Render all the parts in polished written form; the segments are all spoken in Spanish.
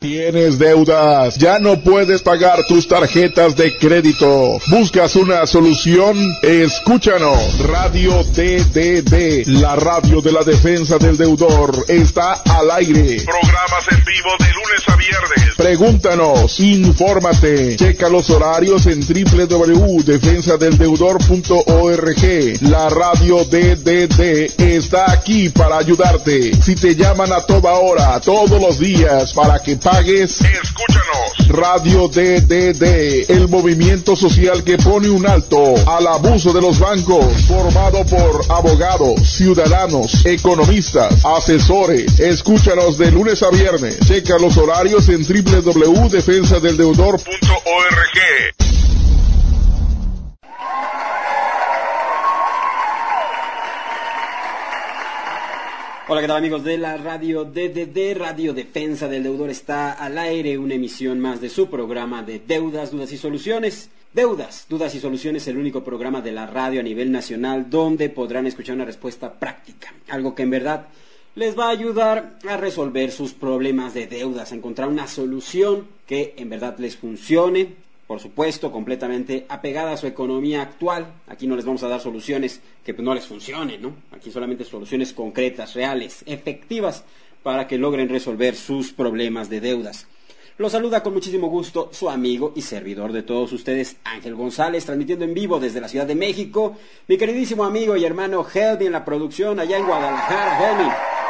¿Tienes deudas? ¿Ya no puedes pagar tus tarjetas de crédito? ¿Buscas una solución? Escúchanos. Radio DDD, la radio de la defensa del deudor, está al aire. Programas en vivo de lunes a viernes. Pregúntanos, infórmate, checa los horarios en www.defensadeldeudor.org. La radio DDD está aquí para ayudarte. Si te llaman a toda hora, todos los días, para que pagues, escúchanos. Radio DDD, el movimiento social que pone un alto al abuso de los bancos, formado por abogados, ciudadanos, economistas, asesores. Escúchanos de lunes a viernes. Checa los horarios en www.defensadeldeudor.org. Hola, ¿qué tal, amigos de la radio DDD? Radio Defensa del Deudor está al aire, una emisión más de su programa de Deudas, Dudas y Soluciones. Deudas, Dudas y Soluciones, el único programa de la radio a nivel nacional donde podrán escuchar una respuesta práctica, algo que en verdad les va a ayudar a resolver sus problemas de deudas, a encontrar una solución que en verdad les funcione. Por supuesto, completamente apegada a su economía actual. Aquí no les vamos a dar soluciones que pues no les funcionen, ¿no? Aquí solamente soluciones concretas, reales, efectivas, para que logren resolver sus problemas de deudas. Los saluda con muchísimo gusto su amigo y servidor de todos ustedes, Ángel González, transmitiendo en vivo desde la Ciudad de México. Mi queridísimo amigo y hermano Helmi en la producción allá en Guadalajara. Helmi,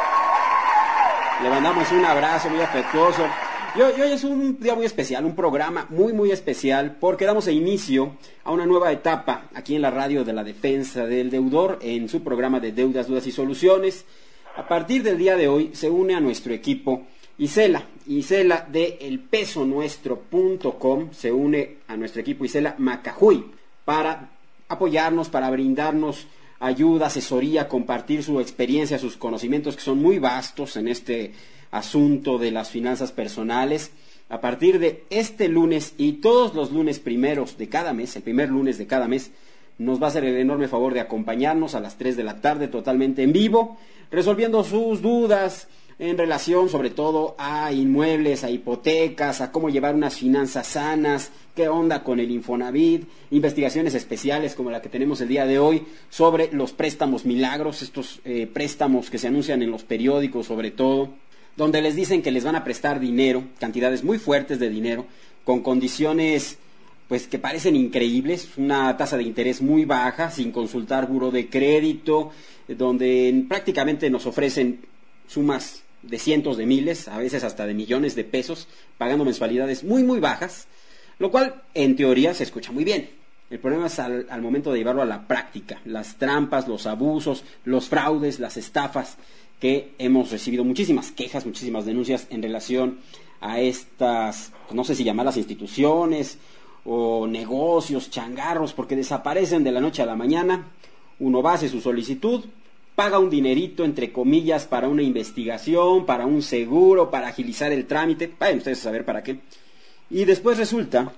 le mandamos un abrazo muy afectuoso. Y hoy es un día muy especial, un programa muy especial, porque damos inicio a una nueva etapa aquí en la radio de la defensa del deudor, en su programa de Deudas, Dudas y Soluciones. A partir del día de hoy se une a nuestro equipo Isela de elpesonuestro.com, se une a nuestro equipo Isela Macajuy para apoyarnos, para brindarnos ayuda, asesoría, compartir su experiencia, sus conocimientos que son muy vastos en este asunto de las finanzas personales. A partir de este lunes y todos los lunes primeros de cada mes, el primer lunes de cada mes, nos va a hacer el enorme favor de acompañarnos a las 3 de la tarde totalmente en vivo, resolviendo sus dudas en relación sobre todo a inmuebles, a hipotecas, a cómo llevar unas finanzas sanas, qué onda con el Infonavit, investigaciones especiales como la que tenemos el día de hoy sobre los préstamos milagros, estos préstamos que se anuncian en los periódicos sobre todo, donde les dicen que les van a prestar dinero, cantidades muy fuertes de dinero, con condiciones pues que parecen increíbles, una tasa de interés muy baja, sin consultar buró de crédito, donde prácticamente nos ofrecen sumas de cientos de miles, a veces hasta de millones de pesos, pagando mensualidades muy bajas, lo cual en teoría se escucha muy bien. El problema es al momento de llevarlo a la práctica, las trampas, los abusos, los fraudes, las estafas, que hemos recibido muchísimas quejas, muchísimas denuncias en relación a estas, pues no sé si llamarlas instituciones o negocios, changarros, porque desaparecen de la noche a la mañana. Uno va, hace su solicitud, paga un dinerito, entre comillas, para una investigación, para un seguro, para agilizar el trámite, vayan ustedes a saber para qué. Y después resulta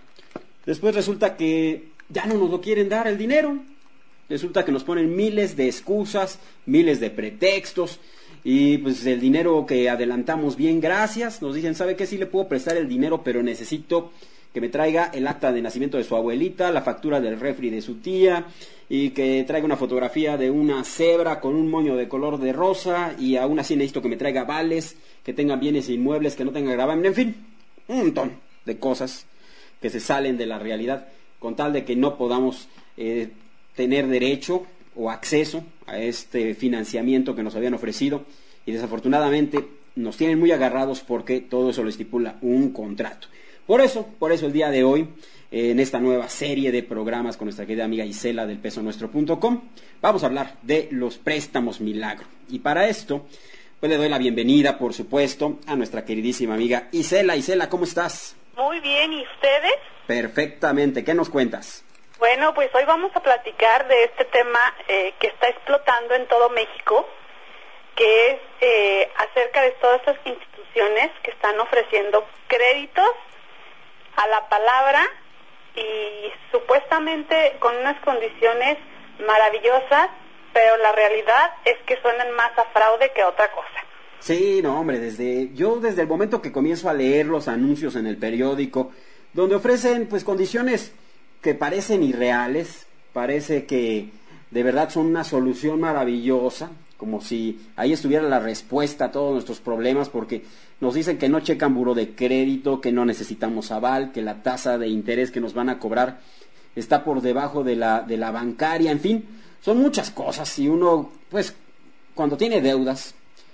que ya no nos lo quieren dar el dinero. Resulta que nos ponen miles de excusas, miles de pretextos, y pues el dinero que adelantamos bien, gracias, nos dicen, ¿sabe qué? Sí le puedo prestar el dinero, pero necesito que me traiga el acta de nacimiento de su abuelita, la factura del refri de su tía, y que traiga una fotografía de una cebra con un moño de color de rosa, y aún así necesito que me traiga vales, que tengan bienes inmuebles, que no tenga gravamen, en fin, un montón de cosas que se salen de la realidad, con tal de que no podamos tener derecho o acceso a este financiamiento que nos habían ofrecido, y desafortunadamente nos tienen muy agarrados porque todo eso lo estipula un contrato. Por eso el día de hoy, en esta nueva serie de programas con nuestra querida amiga Isela del pesonuestro.com, vamos a hablar de los préstamos milagro. Y para esto, pues le doy la bienvenida, por supuesto, a nuestra queridísima amiga Isela. Isela, ¿cómo estás? Muy bien, ¿y ustedes? Perfectamente, ¿qué nos cuentas? Bueno, pues hoy vamos a platicar de este tema que está explotando en todo México, que es acerca de todas estas instituciones que están ofreciendo créditos a la palabra y supuestamente con unas condiciones maravillosas, pero la realidad es que suenan más a fraude que a otra cosa. Sí, no, hombre, desde el momento que comienzo a leer los anuncios en el periódico, donde ofrecen pues condiciones que parecen irreales, parece que de verdad son una solución maravillosa, como si ahí estuviera la respuesta a todos nuestros problemas, porque nos dicen que no checan buró de crédito, que no necesitamos aval, que la tasa de interés que nos van a cobrar está por debajo de la bancaria, en fin, son muchas cosas y uno, pues, cuando tiene deudas,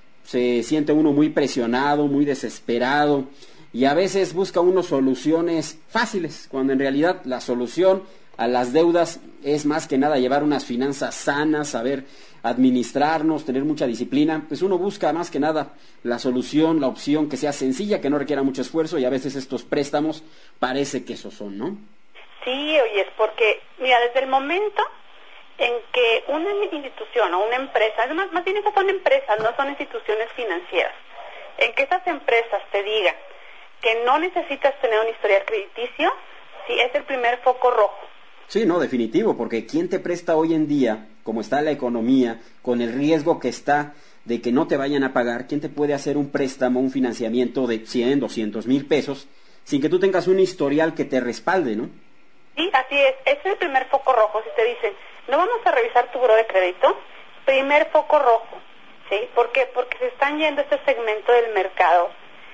se siente uno muy presionado, muy desesperado y a veces busca uno soluciones fáciles, cuando en realidad la solución a las deudas es más que nada llevar unas finanzas sanas, saber administrarnos, tener mucha disciplina, pues uno busca más que nada la solución, la opción que sea sencilla, que no requiera mucho esfuerzo y a veces estos préstamos parece que esos son, ¿no? Sí, oye, es porque, mira, desde el momento en que una institución o una empresa, además, más bien estas son empresas, no son instituciones financieras, en que esas empresas te digan que no necesitas tener un historial crediticio, sí, es el primer foco rojo. Sí, no, definitivo, porque ¿quién te presta hoy en día, como está la economía, con el riesgo que está de que no te vayan a pagar? ¿Quién te puede hacer un préstamo, un financiamiento de 100, 200 mil pesos, sin que tú tengas un historial que te respalde, ¿no? Sí, así es, ese es el primer foco rojo. Si te dicen, no vamos a revisar tu buró de crédito, primer foco rojo, ¿sí? ¿Por qué? Porque se están yendo este segmento del mercado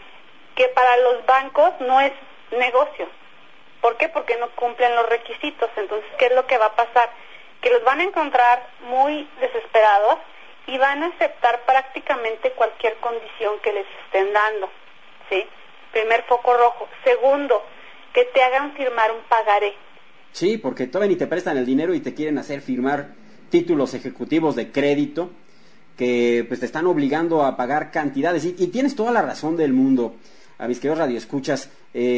que para los bancos no es negocio. ¿Por qué? Porque no cumplen los requisitos. Entonces, ¿qué es lo que va a pasar? Que los van a encontrar muy desesperados y van a aceptar prácticamente cualquier condición que les estén dando, ¿sí? Primer foco rojo. Segundo, que te hagan firmar un pagaré. Sí, porque todavía ni te prestan el dinero y te quieren hacer firmar títulos ejecutivos de crédito que pues te están obligando a pagar cantidades. Y tienes toda la razón del mundo, a mis queridos radioescuchas,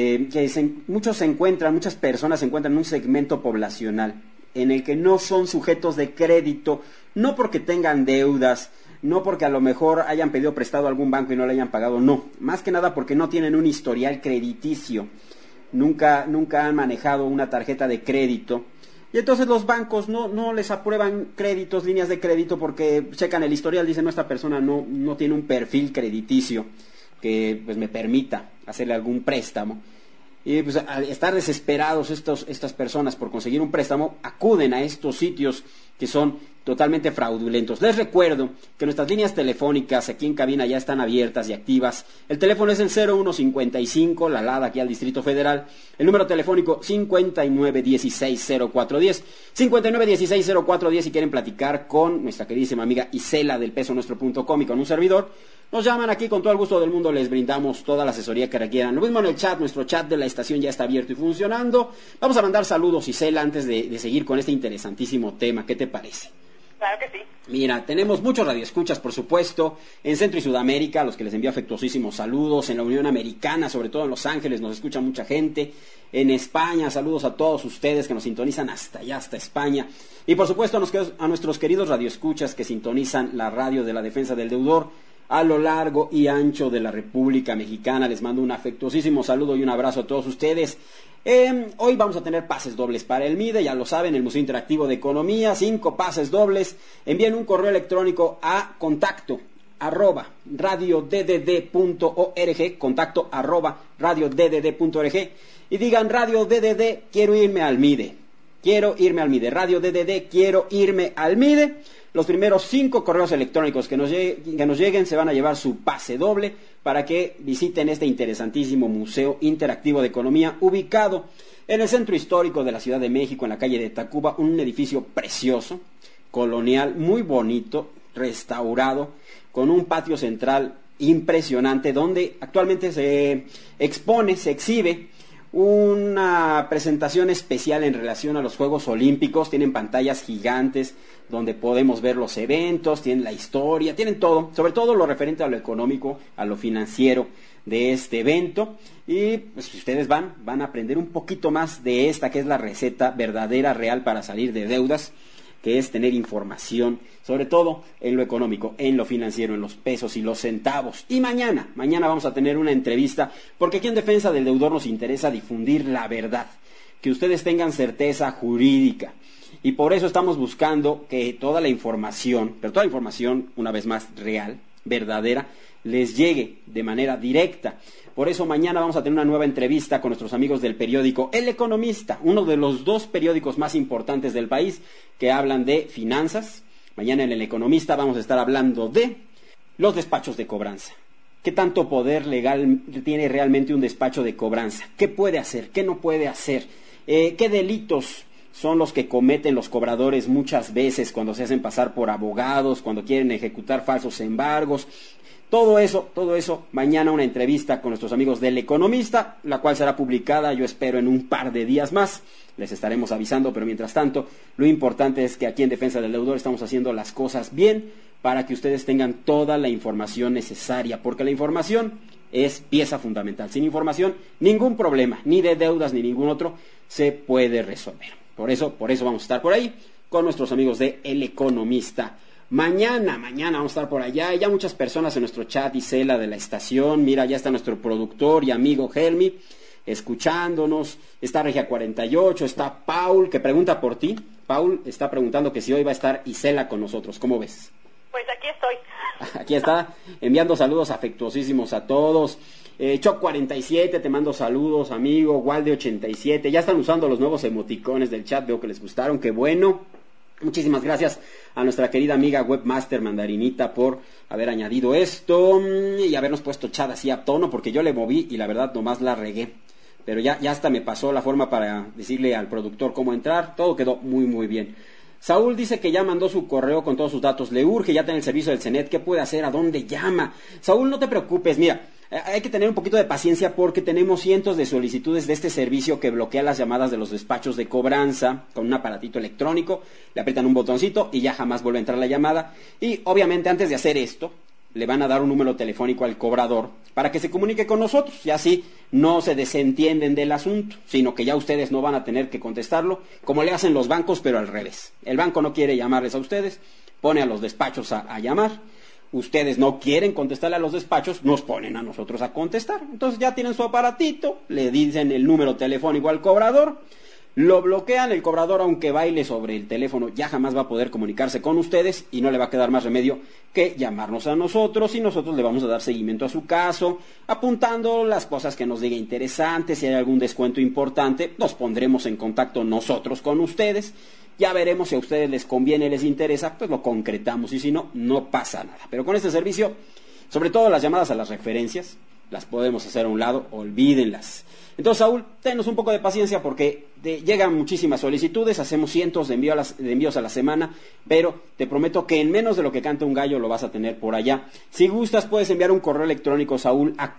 muchas personas se encuentran en un segmento poblacional en el que no son sujetos de crédito, no porque tengan deudas, no porque a lo mejor hayan pedido prestado a algún banco y no le hayan pagado, no, más que nada porque no tienen un historial crediticio. Nunca han manejado una tarjeta de crédito y entonces los bancos no les aprueban créditos, líneas de crédito porque checan el historial, dicen no, esta persona no tiene un perfil crediticio que pues me permita hacerle algún préstamo. Y pues al estar desesperados estas personas por conseguir un préstamo, acuden a estos sitios que son totalmente fraudulentos. Les recuerdo que nuestras líneas telefónicas aquí en cabina ya están abiertas y activas. El teléfono es el 0155, la LADA aquí al Distrito Federal. El número telefónico 59160410. 59160410 si quieren platicar con nuestra queridísima amiga Isela del pesonuestro.com y con un servidor. Nos llaman aquí con todo el gusto del mundo, les brindamos toda la asesoría que requieran. Lo mismo en el chat, nuestro chat de la estación ya está abierto y funcionando. Vamos a mandar saludos, Isela, antes de seguir con este interesantísimo tema. ¿Qué te parece? Claro que sí. Mira, tenemos muchos radioescuchas, por supuesto, en Centro y Sudamérica, a los que les envío afectuosísimos saludos, en la Unión Americana, sobre todo en Los Ángeles, nos escucha mucha gente, en España, saludos a todos ustedes que nos sintonizan hasta allá, hasta España, y por supuesto a nuestros queridos radioescuchas que sintonizan la radio de la defensa del deudor, a lo largo y ancho de la República Mexicana. Les mando un afectuosísimo saludo y un abrazo a todos ustedes. Hoy vamos a tener pases dobles para el MIDE, ya lo saben, el Museo Interactivo de Economía, 5 pases dobles. Envíen un correo electrónico a contacto@radioddd.org, y digan Radio DDD, quiero irme al MIDE. Radio DDD, quiero irme al MIDE. Los primeros 5 correos electrónicos que nos lleguen se van a llevar su pase doble para que visiten este interesantísimo Museo Interactivo de Economía, ubicado en el centro histórico de la Ciudad de México, en la calle de Tacuba, un edificio precioso, colonial, muy bonito, restaurado, con un patio central impresionante, donde actualmente se exhibe una presentación especial en relación a los Juegos Olímpicos. Tienen pantallas gigantes donde podemos ver los eventos, tienen la historia, tienen todo, sobre todo lo referente a lo económico, a lo financiero de este evento. Y pues si ustedes van a aprender un poquito más de esta, que es la receta verdadera, real para salir de deudas, que es tener información, sobre todo en lo económico, en lo financiero, en los pesos y los centavos. Y mañana vamos a tener una entrevista, porque aquí en Defensa del Deudor nos interesa difundir la verdad, que ustedes tengan certeza jurídica. Y por eso estamos buscando que toda la información, pero toda la información, una vez más, real, verdadera, les llegue de manera directa. Por eso mañana vamos a tener una nueva entrevista con nuestros amigos del periódico El Economista, uno de los 2 periódicos más importantes del país que hablan de finanzas. Mañana en El Economista vamos a estar hablando de los despachos de cobranza. ¿Qué tanto poder legal tiene realmente un despacho de cobranza? ¿Qué puede hacer? ¿Qué no puede hacer? ¿Qué delitos son los que cometen los cobradores muchas veces cuando se hacen pasar por abogados, cuando quieren ejecutar falsos embargos? Todo eso, mañana una entrevista con nuestros amigos del Economista, la cual será publicada, yo espero, en un par de días más. Les estaremos avisando, pero mientras tanto, lo importante es que aquí en Defensa del Deudor estamos haciendo las cosas bien para que ustedes tengan toda la información necesaria, porque la información es pieza fundamental. Sin información, ningún problema, ni de deudas ni ningún otro, se puede resolver. Por eso vamos a estar por ahí con nuestros amigos de El Economista. Mañana vamos a estar por allá. Ya muchas personas en nuestro chat, Isela, de la estación. Mira, ya está nuestro productor y amigo Helmi escuchándonos. Está Regia 48, está Paul, que pregunta por ti. Paul está preguntando que si hoy va a estar Isela con nosotros. ¿Cómo ves? Pues aquí estoy. Aquí está, enviando saludos afectuosísimos a todos. Choc 47, te mando saludos, amigo. Walde 87, ya están usando los nuevos emoticones del chat, veo que les gustaron, qué bueno. Muchísimas gracias a nuestra querida amiga Webmaster Mandarinita por haber añadido esto y habernos puesto chat así a tono, porque yo le moví y la verdad nomás la regué. Pero ya hasta me pasó la forma para decirle al productor cómo entrar, todo quedó muy muy bien. Saúl dice que ya mandó su correo con todos sus datos, le urge, ya tiene el servicio del CENET, ¿qué puede hacer? ¿A dónde llama? Saúl, no te preocupes, mira, hay que tener un poquito de paciencia porque tenemos cientos de solicitudes de este servicio que bloquea las llamadas de los despachos de cobranza con un aparatito electrónico, le aprietan un botoncito y ya jamás vuelve a entrar la llamada. Y obviamente antes de hacer esto, le van a dar un número telefónico al cobrador para que se comunique con nosotros y así no se desentienden del asunto, sino que ya ustedes no van a tener que contestarlo, como le hacen los bancos, pero al revés. El banco no quiere llamarles a ustedes, pone a los despachos a llamar. Ustedes no quieren contestarle a los despachos, nos ponen a nosotros a contestar. Entonces ya tienen su aparatito, le dicen el número telefónico al cobrador, lo bloquean, el cobrador, aunque baile sobre el teléfono, ya jamás va a poder comunicarse con ustedes y no le va a quedar más remedio que llamarnos a nosotros y nosotros le vamos a dar seguimiento a su caso, apuntando las cosas que nos diga interesantes, si hay algún descuento importante, nos pondremos en contacto nosotros con ustedes. Ya veremos si a ustedes les conviene, les interesa, pues lo concretamos y si no, no pasa nada. Pero con este servicio, sobre todo las llamadas a las referencias, las podemos hacer a un lado, olvídenlas. Entonces, Saúl, tenos un poco de paciencia porque llegan muchísimas solicitudes, hacemos cientos de envíos a la semana, pero te prometo que en menos de lo que canta un gallo lo vas a tener por allá. Si gustas, puedes enviar un correo electrónico, Saúl, a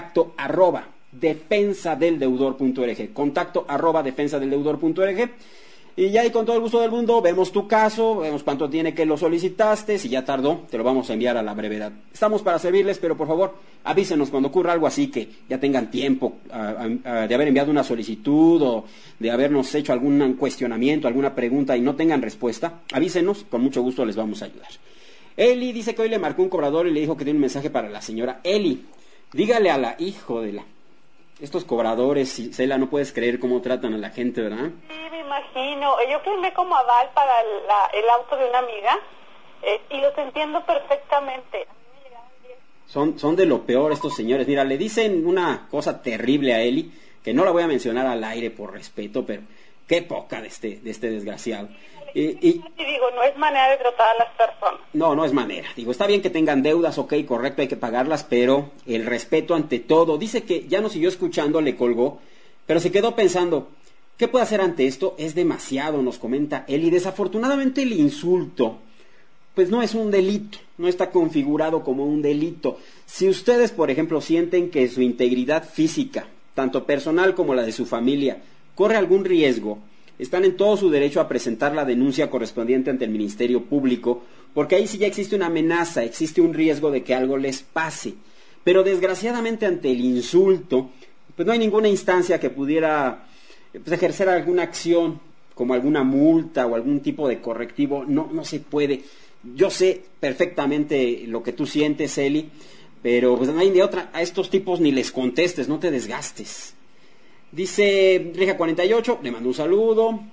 contacto@defensadeldeudor.org, contacto@defensadeldeudor.org. Y ya ahí con todo el gusto del mundo vemos tu caso, vemos cuánto tiene que lo solicitaste, si ya tardó, te lo vamos a enviar a la brevedad. Estamos para servirles, pero por favor avísenos cuando ocurra algo así que ya tengan tiempo de haber enviado una solicitud o de habernos hecho algún cuestionamiento, alguna pregunta y no tengan respuesta, avísenos, con mucho gusto les vamos a ayudar. Eli dice que hoy le marcó un cobrador y le dijo que tiene un mensaje para la señora Eli. Dígale a la hijo de la... Estos cobradores, Cela, no puedes creer cómo tratan a la gente, ¿verdad? Sí, me imagino. Yo firmé como aval para el auto de una amiga y los entiendo perfectamente. Son de lo peor estos señores. Mira, le dicen una cosa terrible a Eli, que no la voy a mencionar al aire por respeto, pero qué poca de este desgraciado. Y digo, no es manera de tratar a las personas. No es manera. Digo, está bien que tengan deudas, ok, correcto, hay que pagarlas, pero el respeto ante todo. Dice que ya nos siguió escuchando, le colgó, pero se quedó pensando, ¿qué puede hacer ante esto? Es demasiado, nos comenta él. Y desafortunadamente el insulto, pues no es un delito, no está configurado como un delito. Si ustedes, por ejemplo, sienten que su integridad física, tanto personal como la de su familia, corre algún riesgo, están en todo su derecho a presentar la denuncia correspondiente ante el Ministerio Público, porque ahí sí ya existe una amenaza, existe un riesgo de que algo les pase. Pero desgraciadamente ante el insulto, pues no hay ninguna instancia que pudiera ejercer alguna acción, como alguna multa o algún tipo de correctivo, no se puede. Yo sé perfectamente lo que tú sientes, Eli, pero pues no hay de otra. A estos tipos ni les contestes, no te desgastes. Dice Regia 48, le mando un saludo.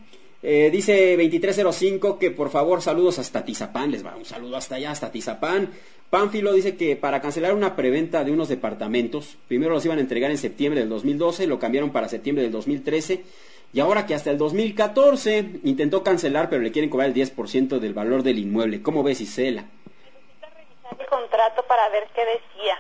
Dice 2305 que por favor saludos hasta Tizapán, les va un saludo hasta allá, hasta Tizapán. Pánfilo dice que para cancelar una preventa de unos departamentos, primero los iban a entregar en septiembre del 2012, lo cambiaron para septiembre del 2013, y ahora que hasta el 2014 intentó cancelar, pero le quieren cobrar el 10% del valor del inmueble. ¿Cómo ves, Isela? Necesita revisar el contrato para ver qué decía.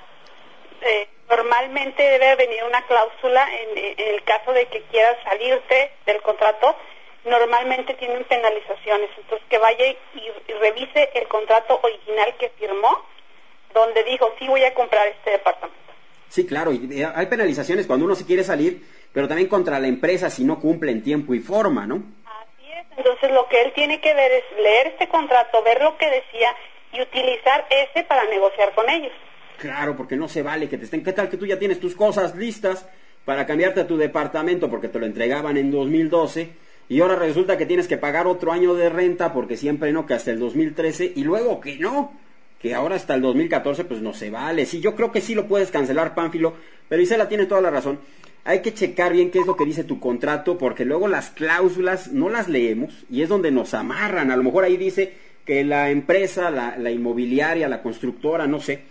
Normalmente debe venir una cláusula en el caso de que quieras salirte del contrato. Normalmente tienen penalizaciones, entonces que vaya y revise el contrato original que firmó, donde dijo, sí voy a comprar este departamento. Sí, claro, y hay penalizaciones cuando uno se quiere salir, pero también contra la empresa si no cumple en tiempo y forma, ¿no? Así es, entonces lo que él tiene que ver es leer este contrato, ver lo que decía y utilizar ese para negociar con ellos. Claro, porque no se vale que te estén... ¿Qué tal que tú ya tienes tus cosas listas para cambiarte a tu departamento porque te lo entregaban en 2012 y ahora resulta que tienes que pagar otro año de renta porque siempre no, que hasta el 2013 y luego que no, que ahora hasta el 2014 pues no se vale? Sí, yo creo que sí lo puedes cancelar, Pánfilo, pero Isela tiene toda la razón. Hay que checar bien qué es lo que dice tu contrato porque luego las cláusulas no las leemos y es donde nos amarran. A lo mejor ahí dice que la empresa, la inmobiliaria, la constructora, no sé,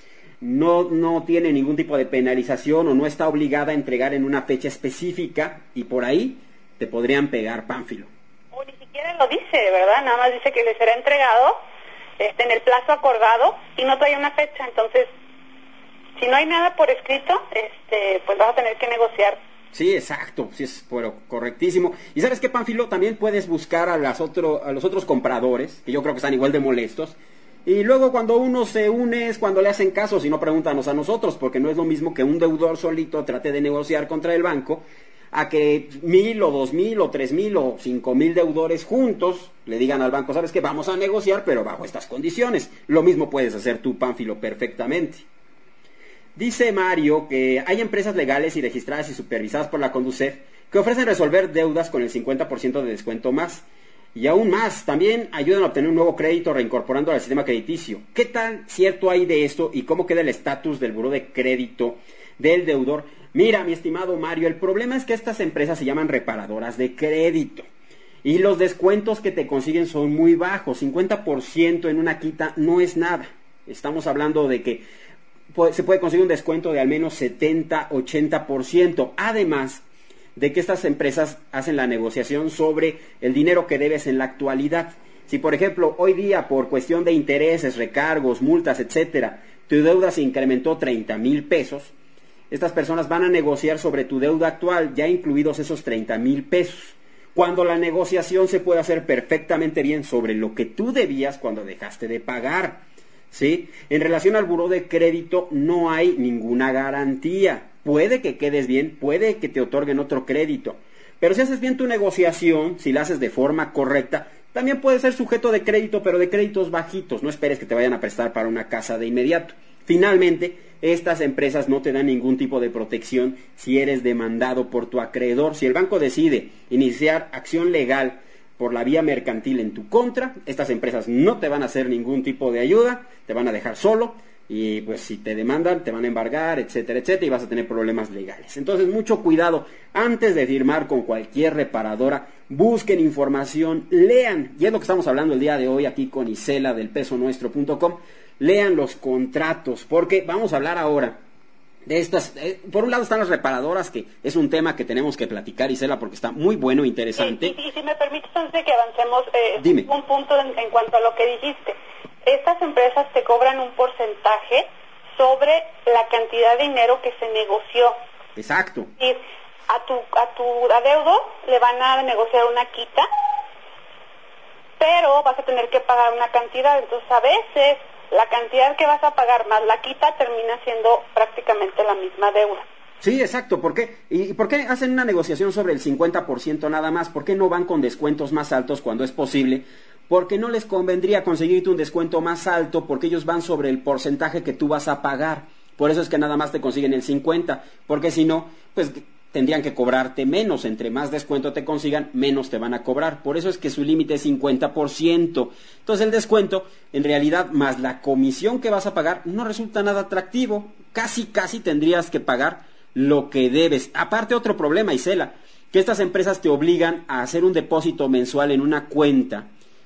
no tiene ningún tipo de penalización o no está obligada a entregar en una fecha específica y por ahí te podrían pegar, Pánfilo. O ni siquiera lo dice, ¿verdad? Nada más dice que le será entregado en el plazo acordado y no trae una fecha. Entonces, si no hay nada por escrito, pues vas a tener que negociar. Sí, exacto, sí es correctísimo. Y ¿sabes qué, Pánfilo? También puedes buscar a los otros compradores, que yo creo que están igual de molestos. Y luego cuando uno se une es cuando le hacen caso, si no pregúntanos a nosotros, porque no es lo mismo que un deudor solito trate de negociar contra el banco, a que 1,000 o 2,000 o 3,000 o 5,000 deudores juntos le digan al banco, ¿sabes qué? Vamos a negociar, pero bajo estas condiciones. Lo mismo puedes hacer tú, Pánfilo, perfectamente. Dice Mario que hay empresas legales y registradas y supervisadas por la Conducef que ofrecen resolver deudas con el 50% de descuento más. Y aún más, también ayudan a obtener un nuevo crédito reincorporando al sistema crediticio. ¿Qué tan cierto hay de esto y cómo queda el estatus del buró de crédito del deudor? Mira, mi estimado Mario, el problema es que estas empresas se llaman reparadoras de crédito. Y los descuentos que te consiguen son muy bajos. 50% en una quita no es nada. Estamos hablando de que se puede conseguir un descuento de al menos 70, 80%. Además de que estas empresas hacen la negociación sobre el dinero que debes en la actualidad. Si, por ejemplo, hoy día, por cuestión de intereses, recargos, multas, etcétera, tu deuda se incrementó 30,000 pesos, estas personas van a negociar sobre tu deuda actual, ya incluidos esos 30,000 pesos. Cuando la negociación se puede hacer perfectamente bien sobre lo que tú debías cuando dejaste de pagar, ¿sí? En relación al buró de crédito no hay ninguna garantía. Puede que quedes bien, puede que te otorguen otro crédito. Pero si haces bien tu negociación, si la haces de forma correcta, también puedes ser sujeto de crédito, pero de créditos bajitos. No esperes que te vayan a prestar para una casa de inmediato. Finalmente, estas empresas no te dan ningún tipo de protección si eres demandado por tu acreedor. Si el banco decide iniciar acción legal por la vía mercantil en tu contra, estas empresas no te van a hacer ningún tipo de ayuda, te van a dejar solo. Y pues si te demandan, te van a embargar, etcétera, etcétera, y vas a tener problemas legales. Entonces, mucho cuidado. Antes de firmar con cualquier reparadora, busquen información, lean. Y es lo que estamos hablando el día de hoy aquí con Isela del pesonuestro.com. Lean los contratos, porque vamos a hablar ahora de estas. Por un lado están las reparadoras, que es un tema que tenemos que platicar, Isela, porque está muy bueno e interesante. Y si me permites, antes de que avancemos, Dime. Un punto en cuanto a lo que dijiste. Estas empresas te cobran un porcentaje sobre la cantidad de dinero que se negoció. Exacto. Y a tu adeudo le van a negociar una quita, pero vas a tener que pagar una cantidad. Entonces, a veces, la cantidad que vas a pagar más la quita termina siendo prácticamente la misma deuda. Sí, exacto. ¿Por qué? ¿Y por qué hacen una negociación sobre el 50% nada más? ¿Por qué no van con descuentos más altos cuando es posible? Porque no les convendría conseguirte un descuento más alto, porque ellos van sobre el porcentaje que tú vas a pagar. Por eso es que nada más te consiguen el 50%, porque si no, pues tendrían que cobrarte menos. Entre más descuento te consigan, menos te van a cobrar. Por eso es que su límite es 50%. Entonces el descuento, en realidad, más la comisión que vas a pagar, no resulta nada atractivo. Casi tendrías que pagar lo que debes. Aparte, otro problema, Isela, que estas empresas te obligan a hacer un depósito mensual en una cuenta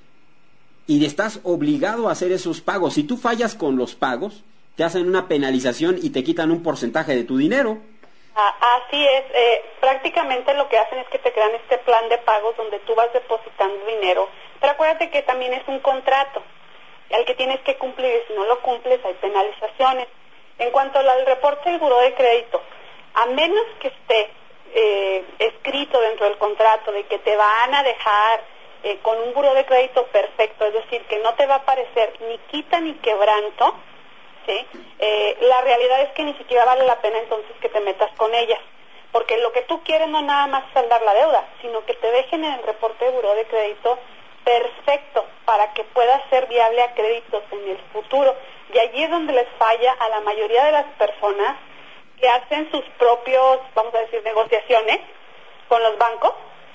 y estás obligado a hacer esos pagos. Si tú fallas con los pagos, te hacen una penalización y te quitan un porcentaje de tu dinero. Así es, prácticamente lo que hacen es que te crean este plan de pagos donde tú vas depositando dinero, pero acuérdate que también es un contrato al que tienes que cumplir, y si no lo cumples hay penalizaciones. En cuanto al reporte del buró de crédito, a menos que esté escrito dentro del contrato de que te van a dejar con un buró de crédito perfecto, es decir, que no te va a aparecer ni quita ni quebranto, ¿sí? La realidad es que ni siquiera vale la pena entonces que te metas con ellas, porque lo que tú quieres no nada más es saldar la deuda, sino que te dejen en el reporte de buró de crédito perfecto para que pueda ser viable a créditos en el futuro. Y allí es donde les falla a la mayoría de las personas que hacen sus propios, vamos a decir, negociaciones con los bancos,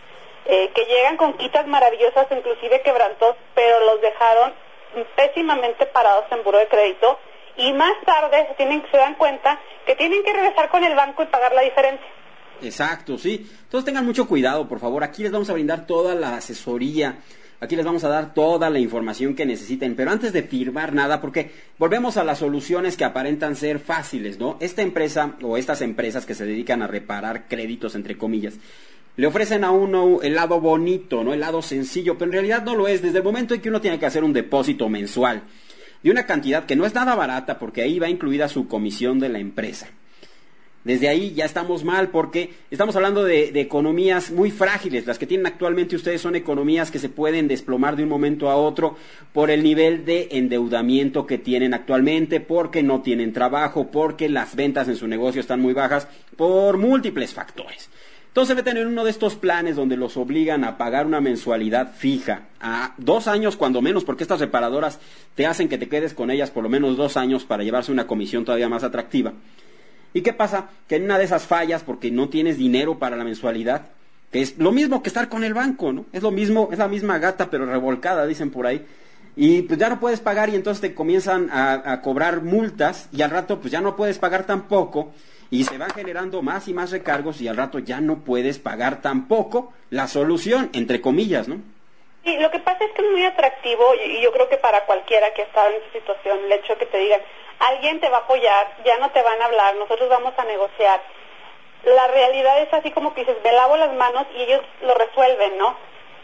que llegan con quitas maravillosas, inclusive quebrantos, pero los dejaron pésimamente parados en buró de crédito, y más tarde se dan cuenta que tienen que regresar con el banco y pagar la diferencia. Exacto, sí. Entonces tengan mucho cuidado, por favor. Aquí les vamos a brindar toda la asesoría, aquí les vamos a dar toda la información que necesiten, pero antes de firmar nada, porque volvemos a las soluciones que aparentan ser fáciles, ¿no? Esta empresa o estas empresas que se dedican a reparar créditos, entre comillas, le ofrecen a uno el lado bonito, ¿no? El lado sencillo, pero en realidad no lo es. Desde el momento en que uno tiene que hacer un depósito mensual de una cantidad que no es nada barata, porque ahí va incluida su comisión de la empresa. Desde ahí ya estamos mal, porque estamos hablando de economías muy frágiles. Las que tienen actualmente ustedes son economías que se pueden desplomar de un momento a otro por el nivel de endeudamiento que tienen actualmente, porque no tienen trabajo, porque las ventas en su negocio están muy bajas, por múltiples factores. Entonces meten en uno de estos planes donde los obligan a pagar una mensualidad fija a 2 años cuando menos, porque estas reparadoras te hacen que te quedes con ellas por lo menos 2 años para llevarse una comisión todavía más atractiva. ¿Y qué pasa? Que en una de esas fallas, porque no tienes dinero para la mensualidad, que es lo mismo que estar con el banco, ¿no? Es lo mismo, es la misma gata pero revolcada, dicen por ahí. Y pues ya no puedes pagar y entonces te comienzan a cobrar multas y al rato pues ya no puedes pagar tampoco. Y se van generando más y más recargos y al rato ya no puedes pagar tampoco la solución, entre comillas, ¿no? Sí, lo que pasa es que es muy atractivo y yo creo que para cualquiera que está en esa situación, el hecho de que te digan, alguien te va a apoyar, ya no te van a hablar, nosotros vamos a negociar. La realidad es así como que dices, me lavo las manos y ellos lo resuelven, ¿no?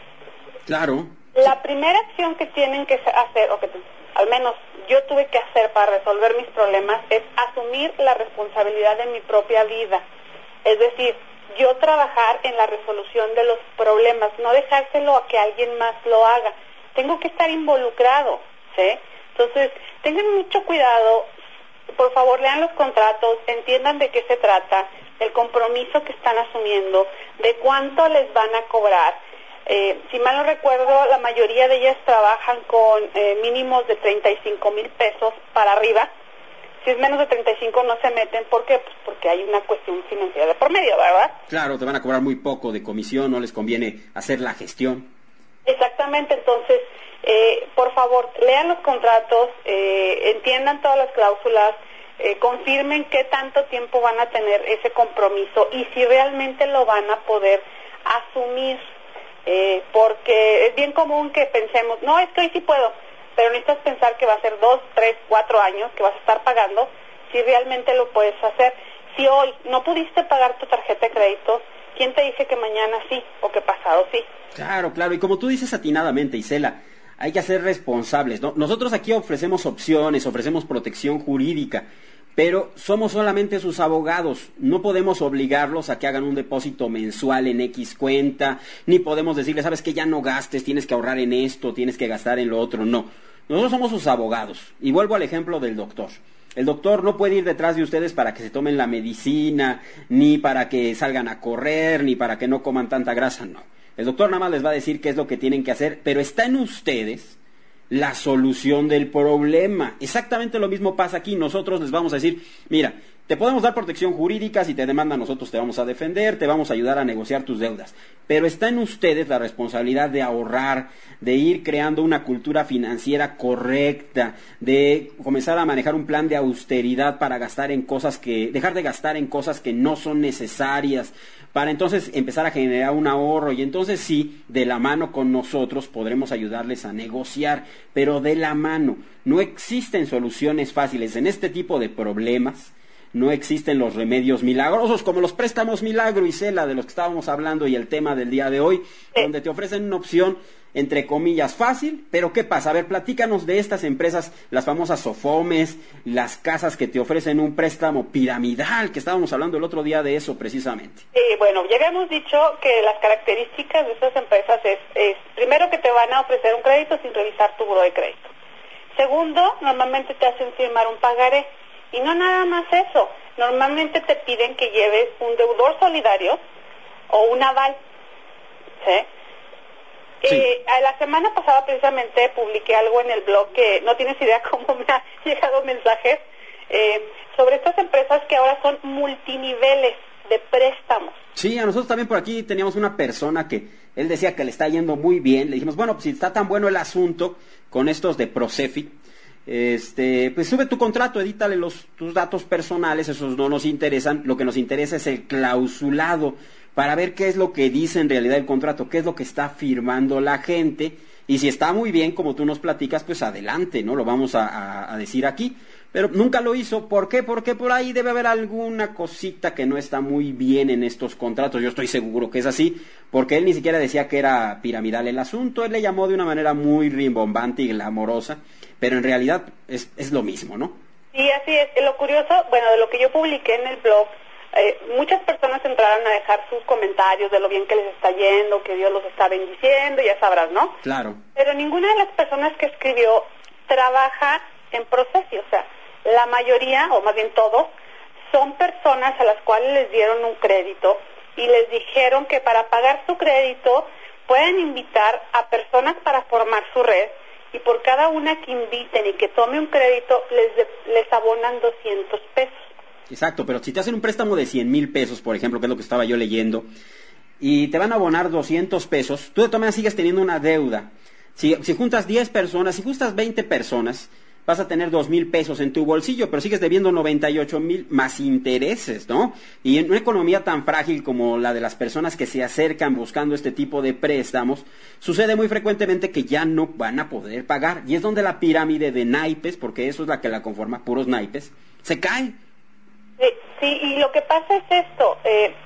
Claro. La primera acción que tienen que hacer, o que al menos yo tuve que hacer para resolver mis problemas, es asumir la responsabilidad de mi propia vida. Es decir, yo trabajar en la resolución de los problemas, no dejárselo a que alguien más lo haga. Tengo que estar involucrado, ¿sí? Entonces, tengan mucho cuidado, por favor lean los contratos, entiendan de qué se trata, el compromiso que están asumiendo, de cuánto les van a cobrar. Si mal no recuerdo, la mayoría de ellas trabajan con mínimos de 35,000 pesos para arriba. Si es menos de 35 no se meten. ¿Por qué? Pues porque hay una cuestión financiera de por medio, ¿verdad? Claro, te van a cobrar muy poco de comisión, no les conviene hacer la gestión. Exactamente, entonces, por favor, lean los contratos, entiendan todas las cláusulas, confirmen qué tanto tiempo van a tener ese compromiso y si realmente lo van a poder asumir. Porque es bien común que pensemos, no, es que hoy sí puedo, pero necesitas pensar que va a ser 2, 3, 4 años que vas a estar pagando, si realmente lo puedes hacer. Si hoy no pudiste pagar tu tarjeta de crédito, ¿quién te dice que mañana sí o que pasado sí? Claro, claro, y como tú dices atinadamente, Isela, hay que ser responsables, ¿no? Nosotros aquí ofrecemos opciones, ofrecemos protección jurídica, pero somos solamente sus abogados, no podemos obligarlos a que hagan un depósito mensual en X cuenta, ni podemos decirles, sabes que ya no gastes, tienes que ahorrar en esto, tienes que gastar en lo otro, no. Nosotros somos sus abogados, y vuelvo al ejemplo del doctor. El doctor no puede ir detrás de ustedes para que se tomen la medicina, ni para que salgan a correr, ni para que no coman tanta grasa, no. El doctor nada más les va a decir qué es lo que tienen que hacer, pero está en ustedes la solución del problema. Exactamente lo mismo pasa aquí. Nosotros les vamos a decir, mira, te podemos dar protección jurídica, si te demandan nosotros te vamos a defender, te vamos a ayudar a negociar tus deudas, pero está en ustedes la responsabilidad de ahorrar, de ir creando una cultura financiera correcta, de comenzar a manejar un plan de austeridad para gastar en cosas que, dejar de gastar en cosas que no son necesarias, para entonces empezar a generar un ahorro, y entonces sí, de la mano con nosotros podremos ayudarles a negociar, pero de la mano. No existen soluciones fáciles en este tipo de problemas. No existen los remedios milagrosos como los préstamos milagro, Isela, de los que estábamos hablando, y el tema del día de hoy, donde te ofrecen una opción, entre comillas, fácil, pero ¿qué pasa? A ver, platícanos de estas empresas, las famosas Sofomes, las casas que te ofrecen un préstamo piramidal, que estábamos hablando el otro día de eso precisamente. Bueno, ya habíamos dicho que las características de estas empresas es primero que te van a ofrecer un crédito sin revisar tu buró de crédito. Segundo, normalmente te hacen firmar un pagaré. Y no nada más eso, normalmente te piden que lleves un deudor solidario o un aval, ¿sí? Sí. La semana pasada precisamente publiqué algo en el blog que no tienes idea cómo me han llegado mensajes sobre estas empresas que ahora son multiniveles de préstamos. Sí, a nosotros también por aquí teníamos una persona que él decía que le está yendo muy bien. Le dijimos, bueno, pues si está tan bueno el asunto con estos de Procefi, pues sube tu contrato, edítale tus datos personales, esos no nos interesan. Lo que nos interesa es el clausulado, para ver qué es lo que dice en realidad el contrato, qué es lo que está firmando la gente, y si está muy bien, como tú nos platicas, pues adelante, ¿no? Lo vamos a decir aquí. Pero nunca lo hizo. ¿Por qué? Porque por ahí debe haber alguna cosita que no está muy bien en estos contratos. Yo estoy seguro que es así, porque él ni siquiera decía que era piramidal el asunto. Él le llamó de una manera muy rimbombante y glamorosa, pero en realidad es lo mismo, ¿no? Sí, así es. Lo curioso, bueno, de lo que yo publiqué en el blog, muchas personas entraron a dejar sus comentarios de lo bien que les está yendo, que Dios los está bendiciendo, ya sabrás, ¿no? Claro. Pero ninguna de las personas que escribió trabaja en Procefi, o sea, la mayoría, o más bien todos, son personas a las cuales les dieron un crédito y les dijeron que para pagar su crédito pueden invitar a personas para formar su red, y por cada una que inviten y que tome un crédito les abonan 200 pesos. Exacto, pero si te hacen un préstamo de 100,000 pesos, por ejemplo, que es lo que estaba yo leyendo, y te van a abonar 200 pesos, tú de todas maneras sigues teniendo una deuda. Si juntas 10 personas, si juntas 20 personas, vas a tener 2,000 pesos en tu bolsillo, pero sigues debiendo 98,000 más intereses, ¿no? Y en una economía tan frágil como la de las personas que se acercan buscando este tipo de préstamos, sucede muy frecuentemente que ya no van a poder pagar. Y es donde la pirámide de naipes, porque eso es la que la conforma, puros naipes, se cae. Sí, y lo que pasa es esto.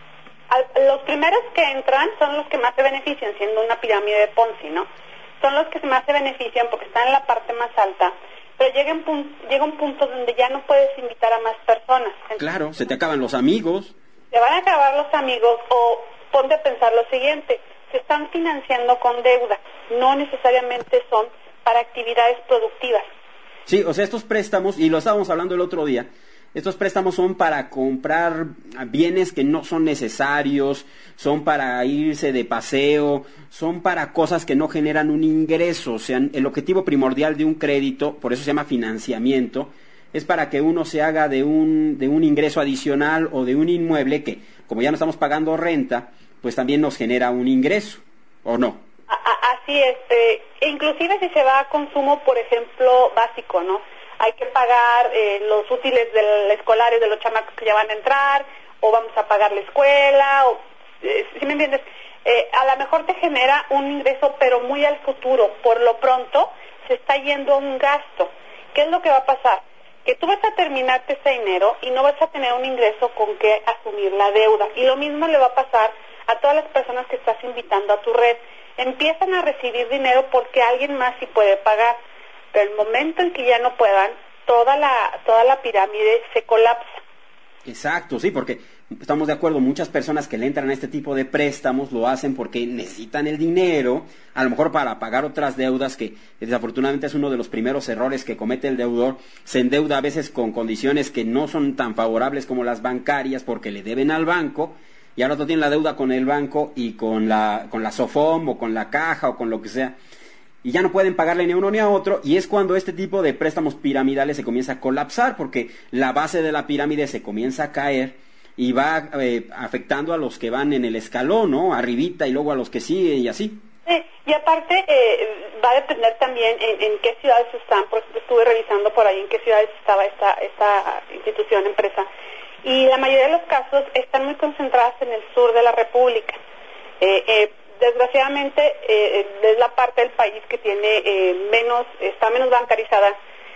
Los primeros que entran son los que más se benefician, siendo una pirámide de Ponzi, ¿no? Son los que más se benefician porque están en la parte más alta. Pero llega un punto donde ya no puedes invitar a más personas. Entonces, claro, se te acaban los amigos. Se van a acabar los amigos, o ponte a pensar lo siguiente, se están financiando con deuda, no necesariamente son para actividades productivas. Sí, o sea, estos préstamos, y lo estábamos hablando el otro día, estos préstamos son para comprar bienes que no son necesarios, son para irse de paseo, son para cosas que no generan un ingreso. O sea, el objetivo primordial de un crédito, por eso se llama financiamiento, es para que uno se haga de un ingreso adicional o de un inmueble que, como ya no estamos pagando renta, pues también nos genera un ingreso, ¿o no? Así es. Inclusive si se va a consumo, por ejemplo, básico, ¿no? Hay que pagar los útiles escolares de los chamacos que ya van a entrar, o vamos a pagar la escuela, o ¿sí me entiendes? A lo mejor te genera un ingreso, pero muy al futuro. Por lo pronto, se está yendo a un gasto. ¿Qué es lo que va a pasar? Que tú vas a terminarte ese dinero y no vas a tener un ingreso con que asumir la deuda. Y lo mismo le va a pasar a todas las personas que estás invitando a tu red. Empiezan a recibir dinero porque alguien más sí puede pagar. Pero el momento en que ya no puedan, toda la pirámide se colapsa. Exacto, sí, porque estamos de acuerdo, muchas personas que le entran a este tipo de préstamos lo hacen porque necesitan el dinero, a lo mejor para pagar otras deudas, que desafortunadamente es uno de los primeros errores que comete el deudor. Se endeuda a veces con condiciones que no son tan favorables como las bancarias porque le deben al banco, y ahora no tienen la deuda con el banco y con la Sofom o con la caja o con lo que sea, y ya no pueden pagarle ni a uno ni a otro, y es cuando este tipo de préstamos piramidales se comienza a colapsar, porque la base de la pirámide se comienza a caer y va afectando a los que van en el escalón, ¿no? Arribita, y luego a los que siguen y así. Sí, y aparte va a depender también en qué ciudades están, porque estuve revisando por ahí en qué ciudades estaba esta institución, empresa, y la mayoría de los casos están muy concentradas en el sur de la República. Desgraciadamente es la parte del país que tiene está menos bancarizada,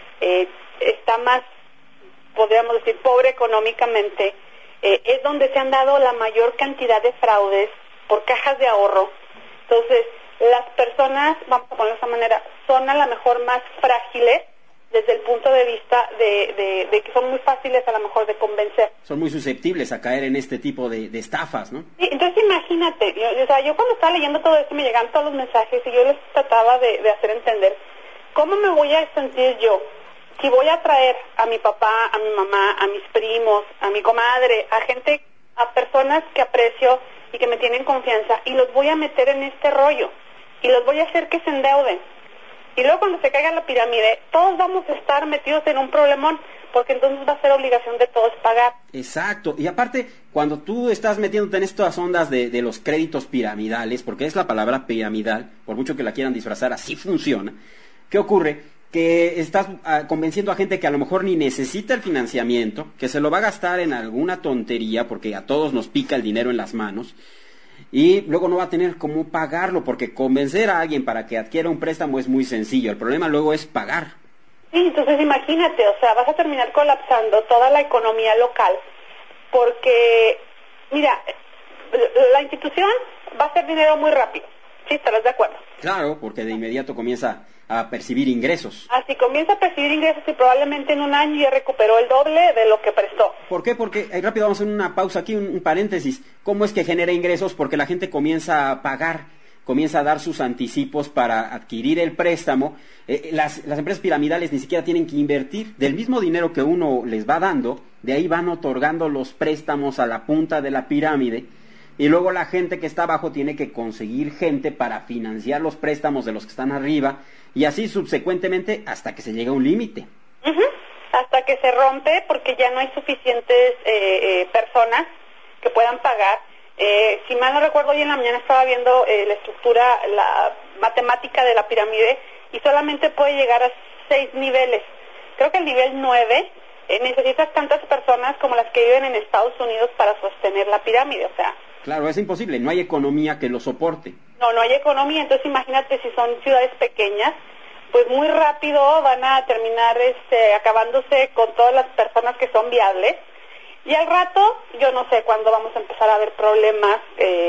está más, podríamos decir, pobre económicamente, es donde se han dado la mayor cantidad de fraudes por cajas de ahorro. Entonces, las personas, vamos a ponerlo de esa manera, son a lo mejor más frágiles desde el punto de vista de que son muy fáciles a lo mejor de convencer. Son muy susceptibles a caer en este tipo de estafas, ¿no? Sí, entonces imagínate, yo cuando estaba leyendo todo esto me llegaban todos los mensajes y yo les trataba de hacer entender cómo me voy a sentir yo si voy a traer a mi papá, a mi mamá, a mis primos, a mi comadre, a personas que aprecio y que me tienen confianza, y los voy a meter en este rollo y los voy a hacer que se endeuden. Y luego cuando se caiga la pirámide, todos vamos a estar metidos en un problemón, porque entonces va a ser obligación de todos pagar. Exacto, y aparte, cuando tú estás metiéndote en estas ondas de los créditos piramidales, porque es la palabra piramidal, por mucho que la quieran disfrazar, así funciona, ¿qué ocurre? Que estás convenciendo a gente que a lo mejor ni necesita el financiamiento, que se lo va a gastar en alguna tontería, porque a todos nos pica el dinero en las manos, y luego no va a tener cómo pagarlo, porque convencer a alguien para que adquiera un préstamo es muy sencillo. El problema luego es pagar. Sí, entonces imagínate, o sea, vas a terminar colapsando toda la economía local, porque, mira, la institución va a hacer dinero muy rápido, ¿sí? ¿Estarás de acuerdo? Claro, porque de inmediato comienza a percibir ingresos. Así comienza a percibir ingresos y probablemente en un año ya recuperó el doble de lo que prestó. ¿Por qué? Porque, rápido, vamos a hacer una pausa aquí, un paréntesis. ¿Cómo es que genera ingresos? Porque la gente comienza a pagar, comienza a dar sus anticipos para adquirir el préstamo. Las empresas piramidales ni siquiera tienen que invertir. Del mismo dinero que uno les va dando, de ahí van otorgando los préstamos a la punta de la pirámide. Y luego la gente que está abajo tiene que conseguir gente para financiar los préstamos de los que están arriba, y así subsecuentemente hasta que se llega a un límite. Hasta que se rompe, porque ya no hay suficientes personas que puedan pagar. Si mal no recuerdo, hoy en la mañana estaba viendo la estructura, la matemática de la pirámide, y solamente puede llegar a 6 niveles. Creo que el nivel 9 necesitas tantas personas como las que viven en Estados Unidos para sostener la pirámide, o sea... Claro, es imposible, no hay economía que lo soporte. No hay economía, entonces imagínate si son ciudades pequeñas, pues muy rápido van a terminar acabándose con todas las personas que son viables, y al rato, yo no sé cuándo vamos a empezar a ver problemas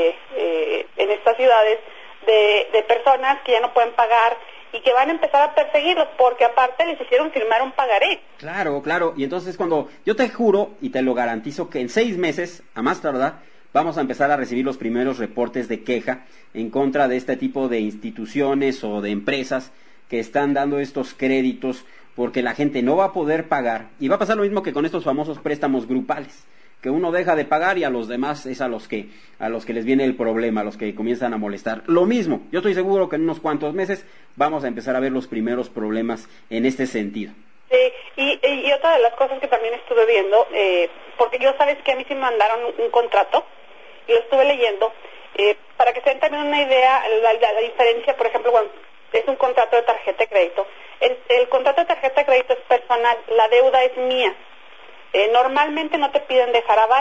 en estas ciudades de personas que ya no pueden pagar y que van a empezar a perseguirlos, porque aparte les hicieron firmar un pagaré. Claro, y entonces cuando yo te juro y te lo garantizo que en 6 meses, a más tardar, vamos a empezar a recibir los primeros reportes de queja en contra de este tipo de instituciones o de empresas que están dando estos créditos, porque la gente no va a poder pagar, y va a pasar lo mismo que con estos famosos préstamos grupales, que uno deja de pagar y a los demás es a los que les viene el problema, a los que comienzan a molestar. Lo mismo, yo estoy seguro que en unos cuantos meses vamos a empezar a ver los primeros problemas en este sentido. Sí, y otra de las cosas que también estuve viendo, porque yo sabes que a mí sí me mandaron un contrato, y lo estuve leyendo, para que se den también una idea, la diferencia, por ejemplo, cuando es un contrato de tarjeta de crédito. El contrato de tarjeta de crédito es personal, la deuda es mía. Normalmente no te piden dejar aval,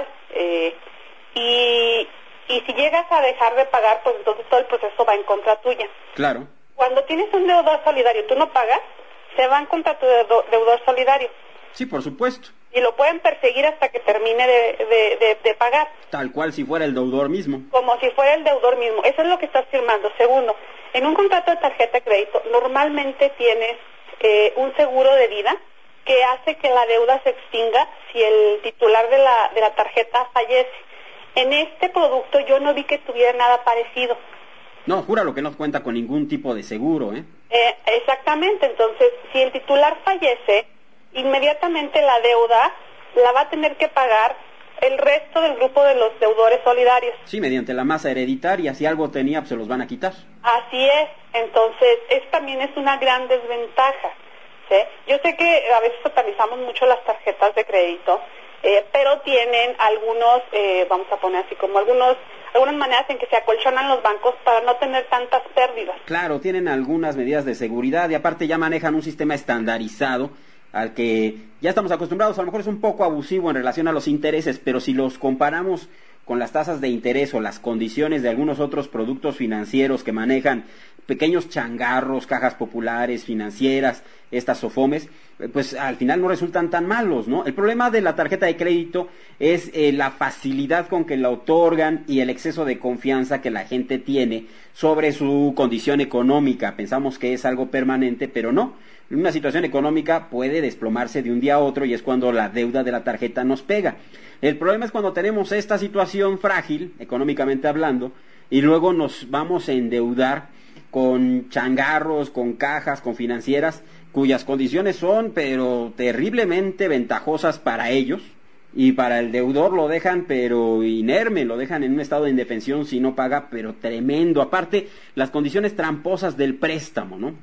y si llegas a dejar de pagar, pues entonces todo el proceso va en contra tuya. Claro. Cuando tienes un deudor solidario, tú no pagas, se va en contra tu deudor solidario. Sí, por supuesto. Y lo pueden perseguir hasta que termine de pagar. Tal cual si fuera el deudor mismo. Como si fuera el deudor mismo. Eso es lo que estás firmando. Segundo, en un contrato de tarjeta de crédito normalmente tienes un seguro de vida que hace que la deuda se extinga si el titular de la tarjeta fallece. En este producto yo no vi que tuviera nada parecido. No, júralo que no cuenta con ningún tipo de seguro, ¿eh? Exactamente. Entonces, si el titular fallece, inmediatamente la deuda la va a tener que pagar el resto del grupo de los deudores solidarios. Sí, mediante la masa hereditaria, si algo tenía, pues se los van a quitar. Así es, entonces, también es una gran desventaja, ¿sí? Yo sé que a veces satanizamos mucho las tarjetas de crédito, pero tienen algunos, vamos a poner así como algunas maneras en que se acolchonan los bancos para no tener tantas pérdidas. Claro, tienen algunas medidas de seguridad y aparte ya manejan un sistema estandarizado al que ya estamos acostumbrados, a lo mejor es un poco abusivo en relación a los intereses, pero si los comparamos con las tasas de interés o las condiciones de algunos otros productos financieros que manejan pequeños changarros, cajas populares, financieras, estas SOFOMES, pues al final no resultan tan malos, ¿no? El problema de la tarjeta de crédito es la facilidad con que la otorgan y el exceso de confianza que la gente tiene sobre su condición económica. Pensamos que es algo permanente, pero no. Una situación económica puede desplomarse de un día a otro y es cuando la deuda de la tarjeta nos pega. El problema es cuando tenemos esta situación frágil, económicamente hablando, y luego nos vamos a endeudar con changarros, con cajas, con financieras, cuyas condiciones son, pero terriblemente ventajosas para ellos, y para el deudor lo dejan, pero inerme, lo dejan en un estado de indefensión si no paga, pero tremendo. Aparte, las condiciones tramposas del préstamo, ¿no?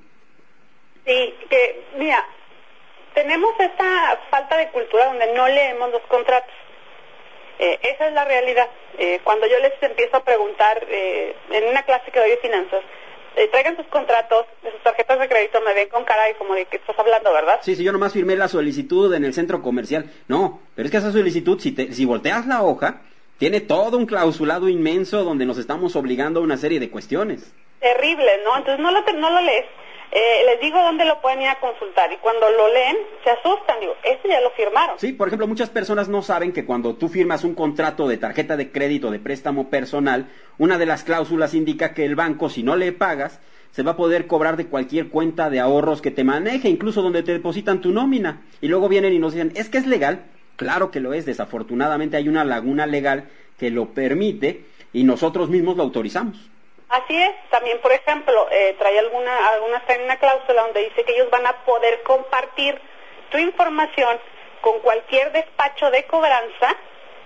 Sí, que, mira, tenemos esta falta de cultura donde no leemos los contratos. Esa es la realidad. Cuando yo les empiezo a preguntar en una clase que doy de finanzas, traigan sus contratos de sus tarjetas de crédito, me ven con cara y como de que estás hablando, ¿verdad? Sí, yo nomás firmé la solicitud en el centro comercial. No, pero es que esa solicitud, si volteas la hoja, tiene todo un clausulado inmenso donde nos estamos obligando a una serie de cuestiones. Terrible, ¿no? Entonces no lo lees. Les digo dónde lo pueden ir a consultar y cuando lo leen se asustan, digo, este ya lo firmaron. Sí, por ejemplo, muchas personas no saben que cuando tú firmas un contrato de tarjeta de crédito de préstamo personal, una de las cláusulas indica que el banco, si no le pagas, se va a poder cobrar de cualquier cuenta de ahorros que te maneje, incluso donde te depositan tu nómina. Y luego vienen y nos dicen, ¿es que es legal? Claro que lo es, desafortunadamente hay una laguna legal que lo permite y nosotros mismos lo autorizamos. Así es, también por ejemplo, trae una cláusula donde dice que ellos van a poder compartir tu información con cualquier despacho de cobranza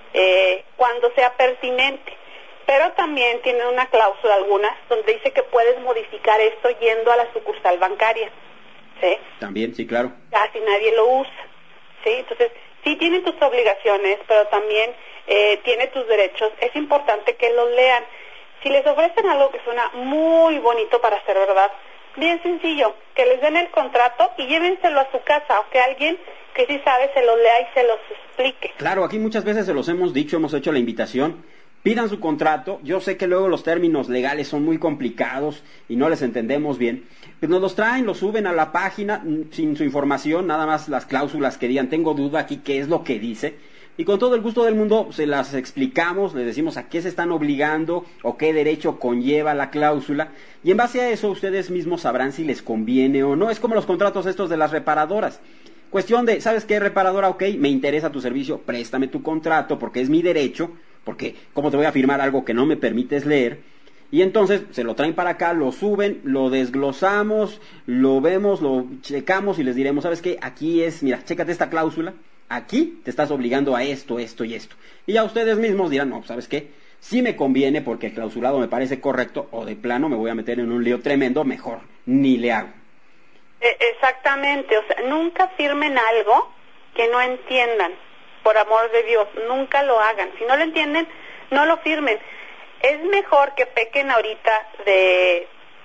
cuando sea pertinente, pero también tienen una cláusula algunas donde dice que puedes modificar esto yendo a la sucursal bancaria, ¿sí? También, sí, claro. Casi nadie lo usa, ¿sí? Entonces, sí tiene tus obligaciones, pero también tiene tus derechos. Es importante que los lean. Si les ofrecen algo que suena muy bonito para ser verdad, bien sencillo, que les den el contrato y llévenselo a su casa, o que alguien que sí sabe se los lea y se los explique. Claro, aquí muchas veces se los hemos dicho, hemos hecho la invitación, pidan su contrato. Yo sé que luego los términos legales son muy complicados y no les entendemos bien, pero nos los traen, los suben a la página sin su información, nada más las cláusulas que digan, tengo duda aquí qué es lo que dice. Y con todo el gusto del mundo se las explicamos, les decimos a qué se están obligando o qué derecho conlleva la cláusula. Y en base a eso ustedes mismos sabrán si les conviene o no. Es como los contratos estos de las reparadoras. Cuestión de, ¿sabes qué, reparadora? Ok, me interesa tu servicio, préstame tu contrato porque es mi derecho. Porque, ¿cómo te voy a firmar algo que no me permites leer? Y entonces se lo traen para acá, lo suben, lo desglosamos, lo vemos, lo checamos y les diremos, ¿sabes qué? Aquí es, mira, chécate esta cláusula. Aquí te estás obligando a esto, esto y esto. Y ya ustedes mismos dirán, no, ¿sabes qué? Sí me conviene porque el clausulado me parece correcto, o de plano me voy a meter en un lío tremendo, mejor ni le hago. Exactamente, o sea, nunca firmen algo que no entiendan, por amor de Dios, nunca lo hagan. Si no lo entienden, no lo firmen. Es mejor que pequen ahorita de,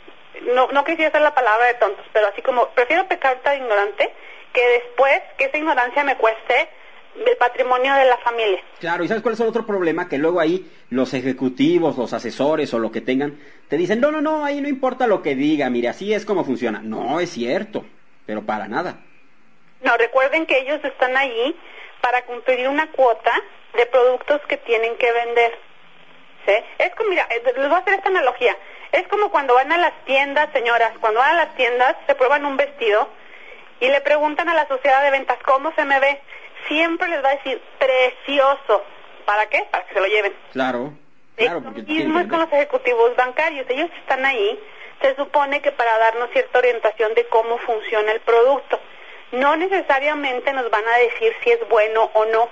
no quisiera hacer la palabra de tontos, pero así como, prefiero pecar ahorita de ignorante, que después que esa ignorancia me cueste el patrimonio de la familia. Claro, ¿y sabes cuál es el otro problema? Que luego ahí los ejecutivos, los asesores o lo que tengan, te dicen, no, ahí no importa lo que diga, mire, así es como funciona. No, es cierto, pero para nada. No, recuerden que ellos están allí para cumplir una cuota de productos que tienen que vender, ¿sí? Es como, mira, les voy a hacer esta analogía. Es como cuando van a las tiendas, señoras, cuando van a las tiendas, se prueban un vestido y le preguntan a la sociedad de ventas, ¿cómo se me ve? Siempre les va a decir, precioso. ¿Para qué? Para que se lo lleven. Claro. Lo mismo es con los ejecutivos bancarios. Ellos están ahí, se supone que para darnos cierta orientación de cómo funciona el producto. No necesariamente nos van a decir si es bueno o no.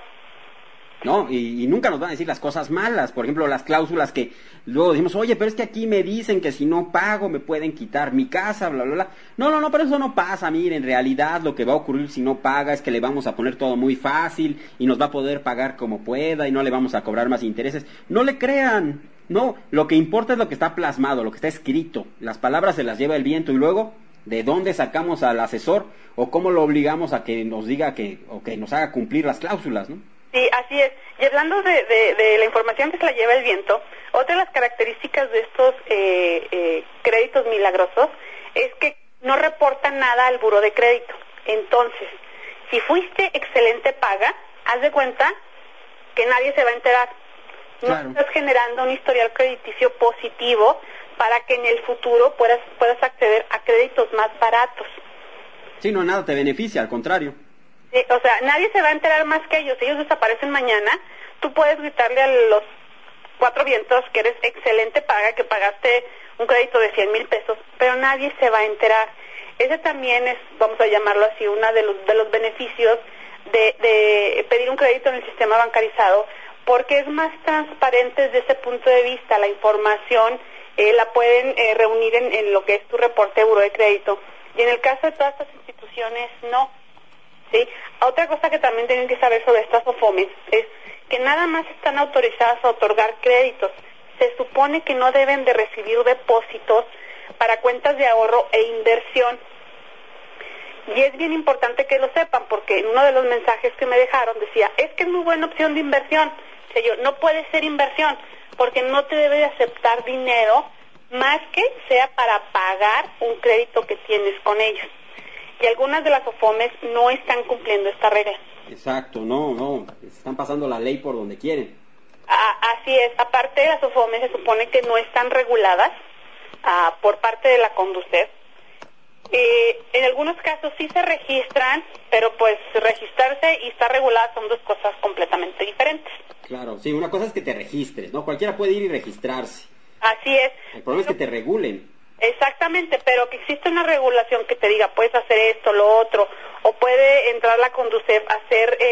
No, y nunca nos van a decir las cosas malas. Por ejemplo, las cláusulas que luego decimos, oye, pero es que aquí me dicen que si no pago me pueden quitar mi casa, bla, bla, bla. No, pero eso no pasa. Mire, en realidad lo que va a ocurrir si no paga es que le vamos a poner todo muy fácil y nos va a poder pagar como pueda y no le vamos a cobrar más intereses. No le crean. No, lo que importa es lo que está plasmado, lo que está escrito. Las palabras se las lleva el viento y luego de dónde sacamos al asesor o cómo lo obligamos a que nos diga o que nos haga cumplir las cláusulas, ¿no? Sí, así es. Y hablando de la información que se la lleva el viento, otra de las características de estos créditos milagrosos es que no reportan nada al buró de crédito. Entonces, si fuiste excelente paga, haz de cuenta que nadie se va a enterar. Claro. No estás generando un historial crediticio positivo para que en el futuro puedas acceder a créditos más baratos. Sí, no, nada te beneficia, al contrario. Sí, o sea, nadie se va a enterar más que ellos. Ellos desaparecen mañana. Tú puedes gritarle a los cuatro vientos que eres excelente paga, que pagaste un crédito de 100,000 pesos, pero nadie se va a enterar. Ese también es, vamos a llamarlo así, uno de los beneficios de pedir un crédito en el sistema bancarizado, porque es más transparente desde ese punto de vista. La información la pueden reunir en lo que es tu reporte de buró de crédito. Y en el caso de todas estas instituciones, no. ¿Sí? Otra cosa que también tienen que saber sobre estas OFOMES es que nada más están autorizadas a otorgar créditos. Se supone que no deben de recibir depósitos para cuentas de ahorro e inversión. Y es bien importante que lo sepan, porque en uno de los mensajes que me dejaron decía, es que es muy buena opción de inversión. O sea, no puede ser inversión, porque no te debe de aceptar dinero más que sea para pagar un crédito que tienes con ellos. Y algunas de las OFOMES no están cumpliendo esta regla. Exacto, no, están pasando la ley por donde quieren. Así es. Aparte, las OFOMES se supone que no están reguladas por parte de la Conducef. En algunos casos sí se registran, pero pues registrarse y estar regulada son dos cosas completamente diferentes. Claro, sí, una cosa es que te registres, ¿no? Cualquiera puede ir y registrarse. Así es. El problema es que te regulen. Exactamente, pero que existe una regulación que te diga, puedes hacer esto, lo otro, o puede entrar la Conducef a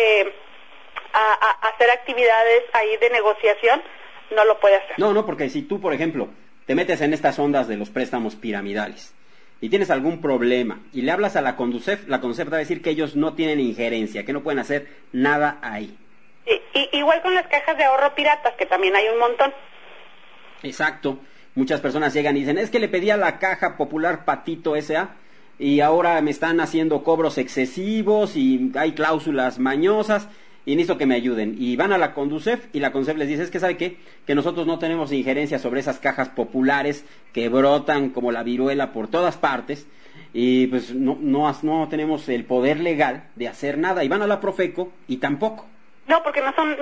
hacer actividades ahí de negociación, no lo puede hacer. No, porque si tú, por ejemplo, te metes en estas ondas de los préstamos piramidales y tienes algún problema y le hablas a la Conducef te va a decir que ellos no tienen injerencia, que no pueden hacer nada ahí. Sí, igual con las cajas de ahorro piratas, que también hay un montón. Exacto. Muchas personas llegan y dicen, es que le pedí a la Caja Popular Patito S.A. y ahora me están haciendo cobros excesivos y hay cláusulas mañosas y necesito que me ayuden. Y van a la Conducef y la Conducef les dice, es que ¿sabe qué? Que nosotros no tenemos injerencia sobre esas cajas populares que brotan como la viruela por todas partes y pues no tenemos el poder legal de hacer nada. Y van a la Profeco y tampoco. No, porque no son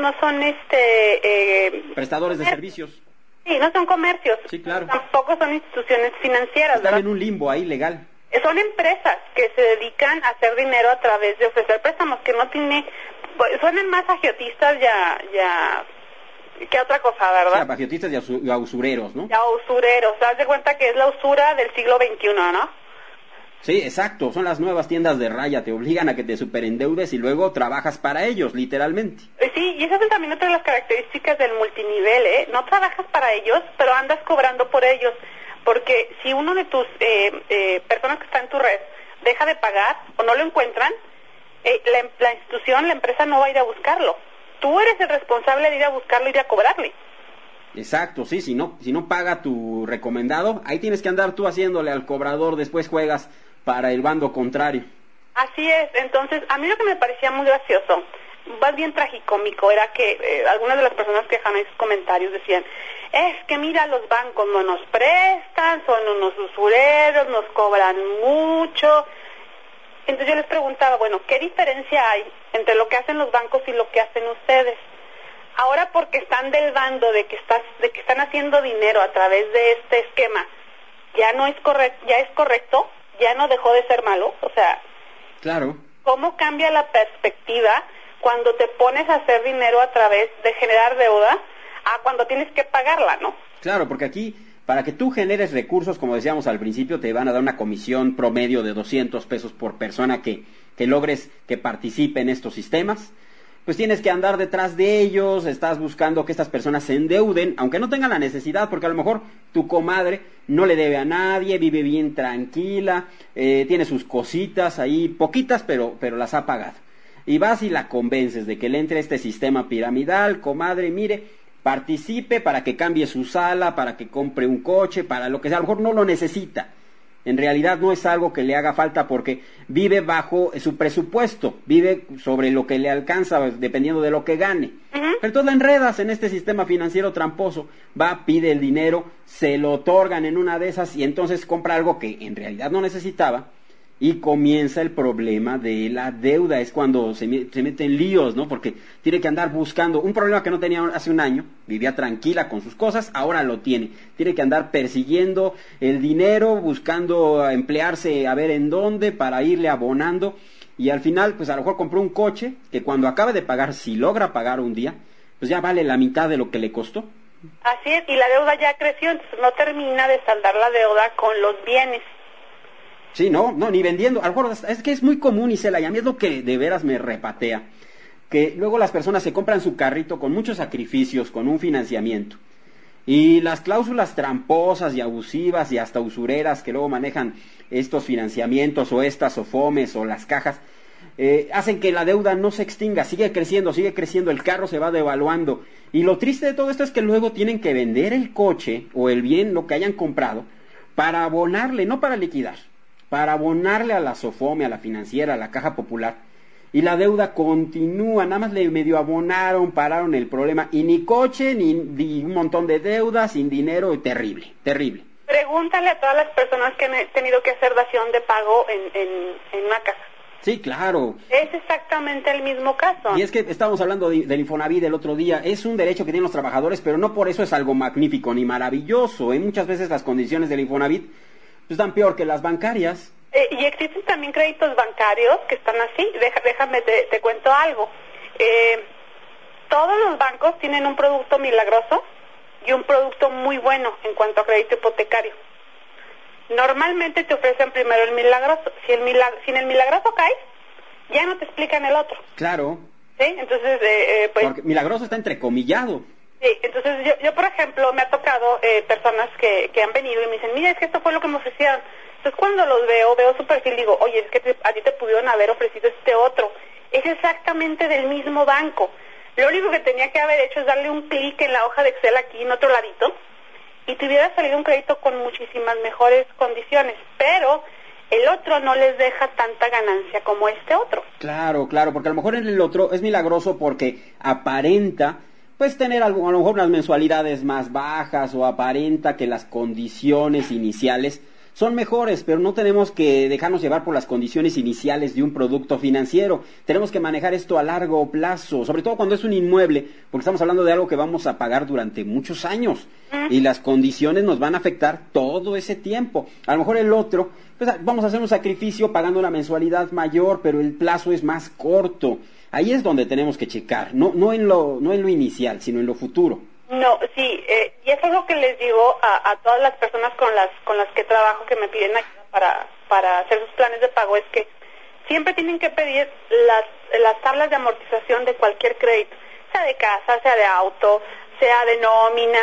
prestadores de servicios. Sí, no son comercios. Sí, claro. Tampoco son instituciones financieras. Están en un limbo ahí legal. Son empresas que se dedican a hacer dinero a través de ofrecer préstamos, que no tiene... Suenan más agiotistas ya que otra cosa, ¿verdad? Sí, agiotistas y a usureros, ¿no? Ya usureros. Haz de cuenta que es la usura del siglo XXI, ¿no? Sí, exacto. Son las nuevas tiendas de raya. Te obligan a que te superendeudes y luego trabajas para ellos, literalmente. Sí, y esa es también otra de las características del multinivel, ¿eh? No trabajas para ellos, pero andas cobrando por ellos. Porque si uno de tus personas que está en tu red deja de pagar o no lo encuentran, la institución, la empresa no va a ir a buscarlo. Tú eres el responsable de ir a buscarlo y ir a cobrarle. Exacto, sí, si no paga tu recomendado, ahí tienes que andar tú haciéndole al cobrador, después juegas para el bando contrario. Así es. Entonces, a mí lo que me parecía muy gracioso, más bien tragicómico, era que algunas de las personas que dejaron esos comentarios decían, es que mira, los bancos no nos prestan, son unos usureros, nos cobran mucho. Entonces yo les preguntaba, bueno, ¿qué diferencia hay entre lo que hacen los bancos y lo que hacen ustedes? Ahora, porque están del bando de que están haciendo dinero a través de este esquema, ya es correcto, ya no dejó de ser malo. O sea, claro. ¿Cómo cambia la perspectiva cuando te pones a hacer dinero a través de generar deuda a cuando tienes que pagarla, ¿no? Claro, porque aquí, para que tú generes recursos, como decíamos al principio, te van a dar una comisión promedio de 200 pesos por persona que logres que participe en estos sistemas. Pues tienes que andar detrás de ellos, estás buscando que estas personas se endeuden, aunque no tengan la necesidad, porque a lo mejor tu comadre no le debe a nadie, vive bien tranquila, tiene sus cositas ahí, poquitas, pero las ha pagado. Y vas y la convences de que le entre este sistema piramidal, comadre, mire, participe para que cambie su sala, para que compre un coche, para lo que sea, a lo mejor no lo necesita. En realidad no es algo que le haga falta porque vive bajo su presupuesto, vive sobre lo que le alcanza dependiendo de lo que gane. Pero entonces la enredas en este sistema financiero tramposo, va, pide el dinero, se lo otorgan en una de esas y entonces compra algo que en realidad no necesitaba. Y comienza el problema de la deuda, es cuando se mete en líos, ¿no? Porque tiene que andar buscando un problema que no tenía hace un año, vivía tranquila con sus cosas, ahora lo tiene. Tiene que andar persiguiendo el dinero, buscando emplearse a ver en dónde para irle abonando. Y al final, pues a lo mejor compró un coche que cuando acabe de pagar, si logra pagar un día, pues ya vale la mitad de lo que le costó. Así es, y la deuda ya creció, entonces no termina de saldar la deuda con los bienes. Sí, no, ni vendiendo. A lo mejor es que es muy común, Isela, y a mí es lo que de veras me repatea. Que luego las personas se compran su carrito con muchos sacrificios, con un financiamiento. Y las cláusulas tramposas y abusivas y hasta usureras que luego manejan estos financiamientos o estas SOFOMES o las cajas, hacen que la deuda no se extinga, sigue creciendo, el carro se va devaluando. Y lo triste de todo esto es que luego tienen que vender el coche o el bien, lo que hayan comprado, para abonarle, no para liquidar. Para abonarle a la SOFOME, a la financiera, a la Caja Popular. Y la deuda continúa, nada más le medio abonaron, pararon el problema. Y ni coche, ni un montón de deudas, sin dinero, terrible. Pregúntale a todas las personas que han tenido que hacer dación de pago en una casa. Sí, claro. Es exactamente el mismo caso. Y es que estábamos hablando del Infonavit el otro día. Es un derecho que tienen los trabajadores, pero no por eso es algo magnífico ni maravilloso. Muchas veces las condiciones del Infonavit están peor que las bancarias. Y existen también créditos bancarios que están así. Déjame, te cuento algo. Todos los bancos tienen un producto milagroso y un producto muy bueno en cuanto a crédito hipotecario. Normalmente te ofrecen primero el milagroso. Si en el milagroso caes, ya no te explican el otro. Claro. ¿Sí? Entonces, pues... Porque milagroso está entrecomillado. Sí, entonces yo por ejemplo, me ha tocado personas que han venido y me dicen, mira, es que esto fue lo que me ofrecieron. Entonces cuando los veo su perfil, digo, oye, es que a ti te pudieron haber ofrecido este otro. Es exactamente del mismo banco. Lo único que tenía que haber hecho es darle un clic en la hoja de Excel aquí en otro ladito y te hubiera salido un crédito con muchísimas mejores condiciones. Pero el otro no les deja tanta ganancia como este otro. Claro, porque a lo mejor en el otro es milagroso porque aparenta... pues tener a lo mejor unas mensualidades más bajas o aparenta que las condiciones iniciales son mejores, pero no tenemos que dejarnos llevar por las condiciones iniciales de un producto financiero. Tenemos que manejar esto a largo plazo, sobre todo cuando es un inmueble, porque estamos hablando de algo que vamos a pagar durante muchos años y las condiciones nos van a afectar todo ese tiempo. A lo mejor el otro, pues vamos a hacer un sacrificio pagando una mensualidad mayor, pero el plazo es más corto. Ahí es donde tenemos que checar, no en lo inicial, sino en lo futuro. No, sí, y eso es lo que les digo a todas las personas con las que trabajo que me piden ayuda para hacer sus planes de pago, es que siempre tienen que pedir las tablas de amortización de cualquier crédito, sea de casa, sea de auto, sea de nómina,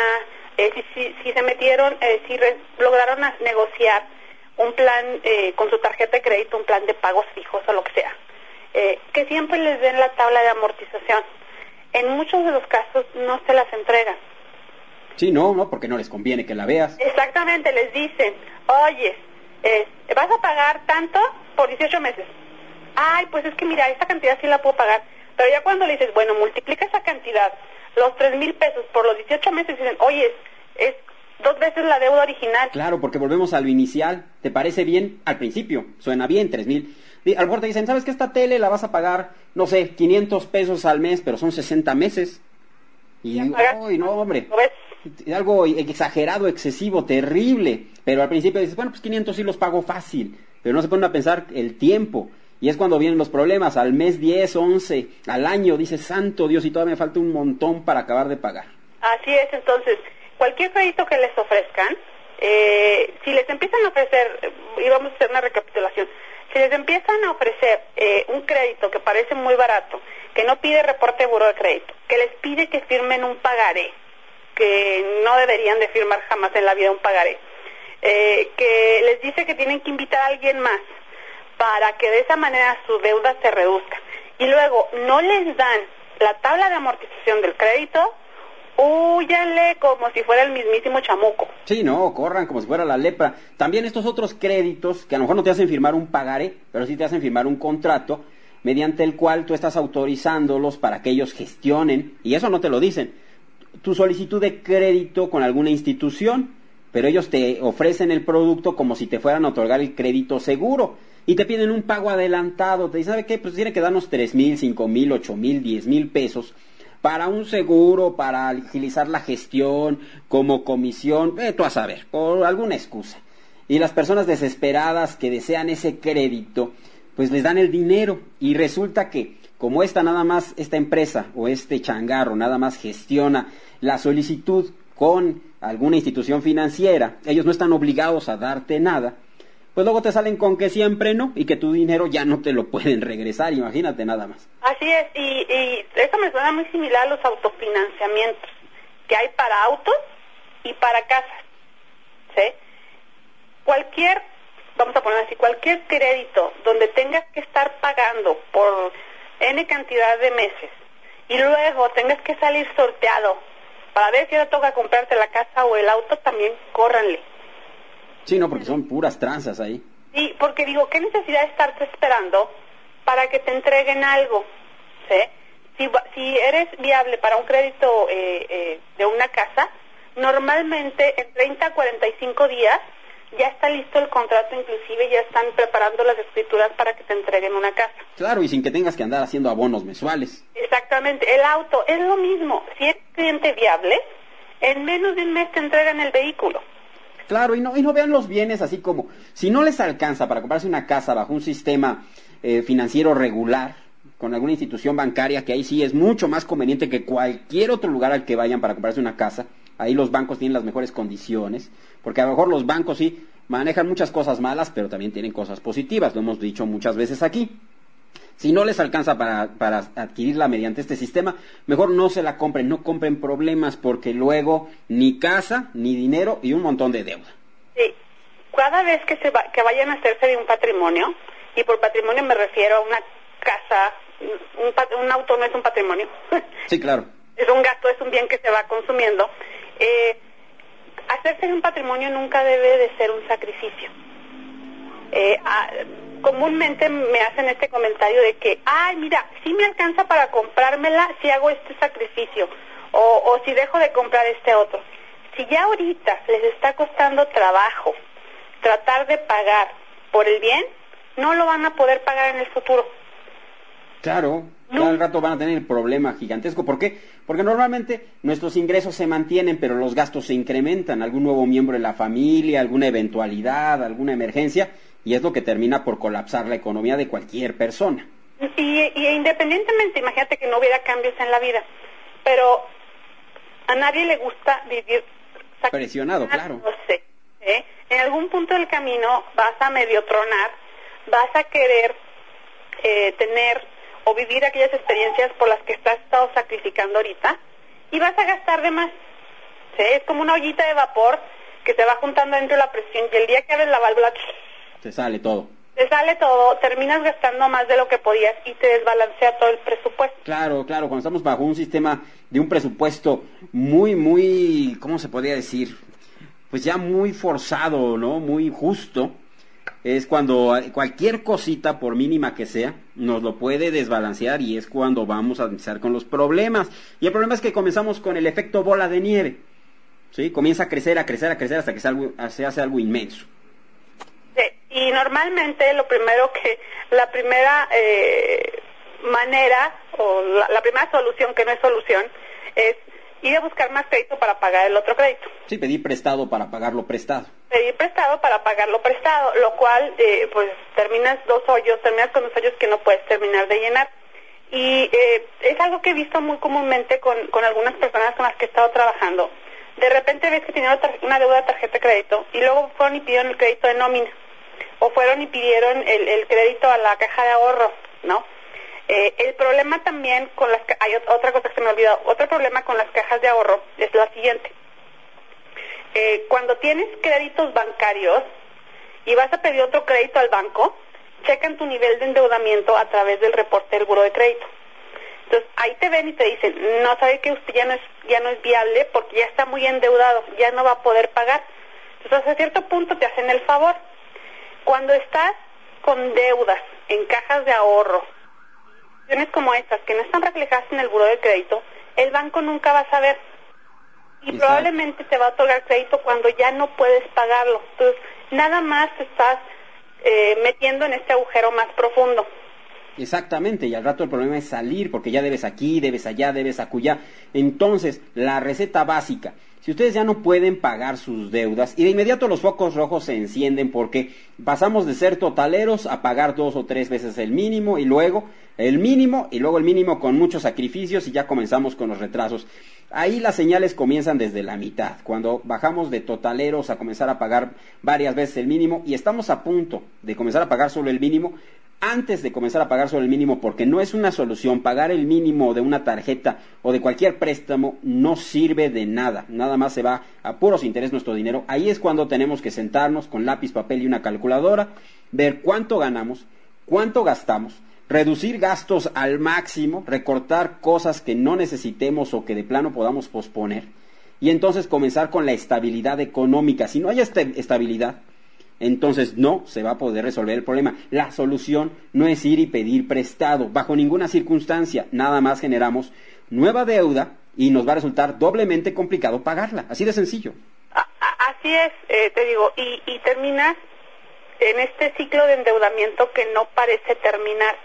si se metieron, si lograron negociar un plan con su tarjeta de crédito, un plan de pagos fijos o lo que sea. Que siempre les den la tabla de amortización. En muchos de los casos no se las entregan. Sí, no, porque no les conviene que la veas. Exactamente, les dicen, oye, vas a pagar tanto por 18 meses. Ay, pues es que mira, esta cantidad sí la puedo pagar. Pero ya cuando le dices, bueno, multiplica esa cantidad, los 3,000 pesos por los 18 meses, dicen, oye, es 2 veces la deuda original. Claro, porque volvemos a lo inicial. ¿Te parece bien? Al principio, suena bien, 3,000. A lo mejor te dicen, ¿sabes que esta tele la vas a pagar, no sé, 500 pesos al mes, pero son 60 meses? Y ¡ay, no, hombre! Algo exagerado, excesivo, terrible. Pero al principio dices, bueno, pues 500 sí los pago fácil. Pero no se ponen a pensar el tiempo. Y es cuando vienen los problemas. Al mes 10, 11, al año, dices, santo Dios, y todavía me falta un montón para acabar de pagar. Así es, entonces, cualquier crédito que les ofrezcan, si les empiezan a ofrecer, y vamos a hacer una recapitulación, si les empiezan a ofrecer un crédito que parece muy barato, que no pide reporte de buró de crédito, que les pide que firmen un pagaré, que no deberían de firmar jamás en la vida un pagaré, que les dice que tienen que invitar a alguien más para que de esa manera su deuda se reduzca, y luego no les dan la tabla de amortización del crédito, húyanle como si fuera el mismísimo chamuco. Sí, no, corran como si fuera la lepra. También estos otros créditos, que a lo mejor no te hacen firmar un pagaré, pero sí te hacen firmar un contrato, mediante el cual tú estás autorizándolos para que ellos gestionen, y eso no te lo dicen, tu solicitud de crédito con alguna institución, pero ellos te ofrecen el producto como si te fueran a otorgar el crédito seguro, y te piden un pago adelantado, te dicen, ¿sabe qué? Pues tiene que darnos 3,000, 5,000, 8,000, 10,000 pesos, para un seguro, para agilizar la gestión, como comisión, tú a saber, por alguna excusa. Y las personas desesperadas que desean ese crédito, pues les dan el dinero, y resulta que como esta empresa o este changarro nada más gestiona la solicitud con alguna institución financiera, ellos no están obligados a darte nada, pues luego te salen con que siempre no, y que tu dinero ya no te lo pueden regresar, imagínate nada más. Así es, y eso me suena muy similar a los autofinanciamientos que hay para autos y para casas, ¿sí? Vamos a poner así, cualquier crédito donde tengas que estar pagando por N cantidad de meses y luego tengas que salir sorteado para ver si ahora toca comprarte la casa o el auto, también córranle. Sí, no, porque son puras tranzas ahí. Sí, porque digo, ¿qué necesidad de estarte esperando para que te entreguen algo? ¿Sí? Si eres viable para un crédito de una casa, normalmente en 30 a 45 días ya está listo el contrato, inclusive ya están preparando las escrituras para que te entreguen una casa. Claro, y sin que tengas que andar haciendo abonos mensuales. Exactamente, el auto es lo mismo. Si eres cliente viable, en menos de un mes te entregan el vehículo. Claro, y no vean los bienes así como, si no les alcanza para comprarse una casa bajo un sistema financiero regular, con alguna institución bancaria, que ahí sí es mucho más conveniente que cualquier otro lugar al que vayan para comprarse una casa. Ahí los bancos tienen las mejores condiciones, porque a lo mejor los bancos sí manejan muchas cosas malas, pero también tienen cosas positivas, lo hemos dicho muchas veces aquí. Si no les alcanza para adquirirla mediante este sistema, mejor no se la compren, no compren problemas, porque luego ni casa, ni dinero y un montón de deuda. Sí, cada vez que vayan a hacerse de un patrimonio, y por patrimonio me refiero a una casa, un auto no es un patrimonio. Sí, claro. Es un gasto, es un bien que se va consumiendo. Hacerse de un patrimonio nunca debe de ser un sacrificio. Comúnmente me hacen este comentario de que, ay, mira, si me alcanza para comprármela si hago este sacrificio, o si dejo de comprar este otro. Si ya ahorita les está costando trabajo tratar de pagar por el bien, no lo van a poder pagar en el futuro. Claro, al rato van a tener el problema gigantesco. ¿Por qué? Porque normalmente nuestros ingresos se mantienen, pero los gastos se incrementan. Algún nuevo miembro de la familia, alguna eventualidad, alguna emergencia, y es lo que termina por colapsar la economía de cualquier persona. Y independientemente, imagínate que no hubiera cambios en la vida, pero a nadie le gusta vivir presionado, claro. En algún punto del camino vas a medio tronar, vas a querer tener o vivir aquellas experiencias por las que estás estado sacrificando ahorita, y vas a gastar de más. ¿Sí? Es como una ollita de vapor que se va juntando dentro de la presión, y el día que abres la válvula te sale todo. Te sale todo, terminas gastando más de lo que podías y te desbalancea todo el presupuesto. Claro, cuando estamos bajo un sistema de un presupuesto muy, ¿cómo se podría decir? Pues ya muy forzado, ¿no? Muy justo. Es cuando cualquier cosita, por mínima que sea, nos lo puede desbalancear, y es cuando vamos a empezar con los problemas. Y el problema es que comenzamos con el efecto bola de nieve, ¿sí? Comienza a crecer hasta que se hace algo inmenso. Sí, y normalmente la primera manera, o la primera solución, que no es solución, es ir a buscar más crédito para pagar el otro crédito. Sí, pedir prestado para pagar lo prestado. Pedir prestado para pagar lo prestado, lo cual, pues, terminas con dos hoyos que no puedes terminar de llenar. Y es algo que he visto muy comúnmente con algunas personas con las que he estado trabajando. De repente ves que tienen una deuda de tarjeta de crédito, y luego fueron y pidieron el crédito de nómina, o fueron y pidieron el crédito a la caja de ahorro, ¿no? El problema también hay otra cosa que se me olvidó, otro problema con las cajas de ahorro es la siguiente. Cuando tienes créditos bancarios y vas a pedir otro crédito al banco, checan tu nivel de endeudamiento a través del reporte del Buró de Crédito. Entonces ahí te ven y te dicen, no, sabe que usted ya no es viable porque ya está muy endeudado, ya no va a poder pagar. Entonces hasta cierto punto te hacen el favor. Cuando estás con deudas en cajas de ahorro, situaciones como estas que no están reflejadas en el buró de crédito, el banco nunca va a saber y probablemente te va a otorgar crédito cuando ya no puedes pagarlo. Entonces nada más te estás metiendo en este agujero más profundo. Exactamente, y al rato el problema es salir, porque ya debes aquí, debes allá, debes acullá. Entonces, la receta básica, si ustedes ya no pueden pagar sus deudas, y de inmediato los focos rojos se encienden porque pasamos de ser totaleros a pagar 2 o 3 veces el mínimo, y luego el mínimo, y luego el mínimo con muchos sacrificios, y ya comenzamos con los retrasos. Ahí las señales comienzan desde la mitad, cuando bajamos de totaleros a comenzar a pagar varias veces el mínimo, y estamos a punto de comenzar a pagar solo el mínimo. Antes de comenzar a pagar sobre el mínimo, porque no es una solución, pagar el mínimo de una tarjeta o de cualquier préstamo no sirve de nada, nada más se va a puros intereses nuestro dinero. Ahí es cuando tenemos que sentarnos con lápiz, papel y una calculadora, ver cuánto ganamos, cuánto gastamos, reducir gastos al máximo, recortar cosas que no necesitemos o que de plano podamos posponer, y entonces comenzar con la estabilidad económica. Si no hay estabilidad, entonces no se va a poder resolver el problema. La solución no es ir y pedir prestado, bajo ninguna circunstancia. Nada más generamos nueva deuda y nos va a resultar doblemente complicado pagarla, así de sencillo. Así es, te digo, y terminas en este ciclo de endeudamiento que no parece terminar.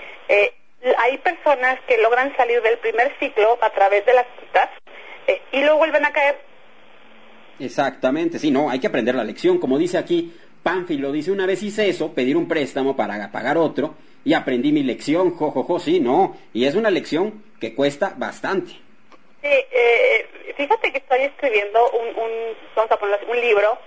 Hay personas que logran salir del primer ciclo a través de las quitas y luego vuelven a caer. Exactamente, sí, no, hay que aprender la lección, como dice aquí Pánfilo, dice, una vez hice eso, pedir un préstamo para pagar otro, y aprendí mi lección, sí, no, y es una lección que cuesta bastante. Sí, fíjate que estoy escribiendo vamos a ponerlo así, un libro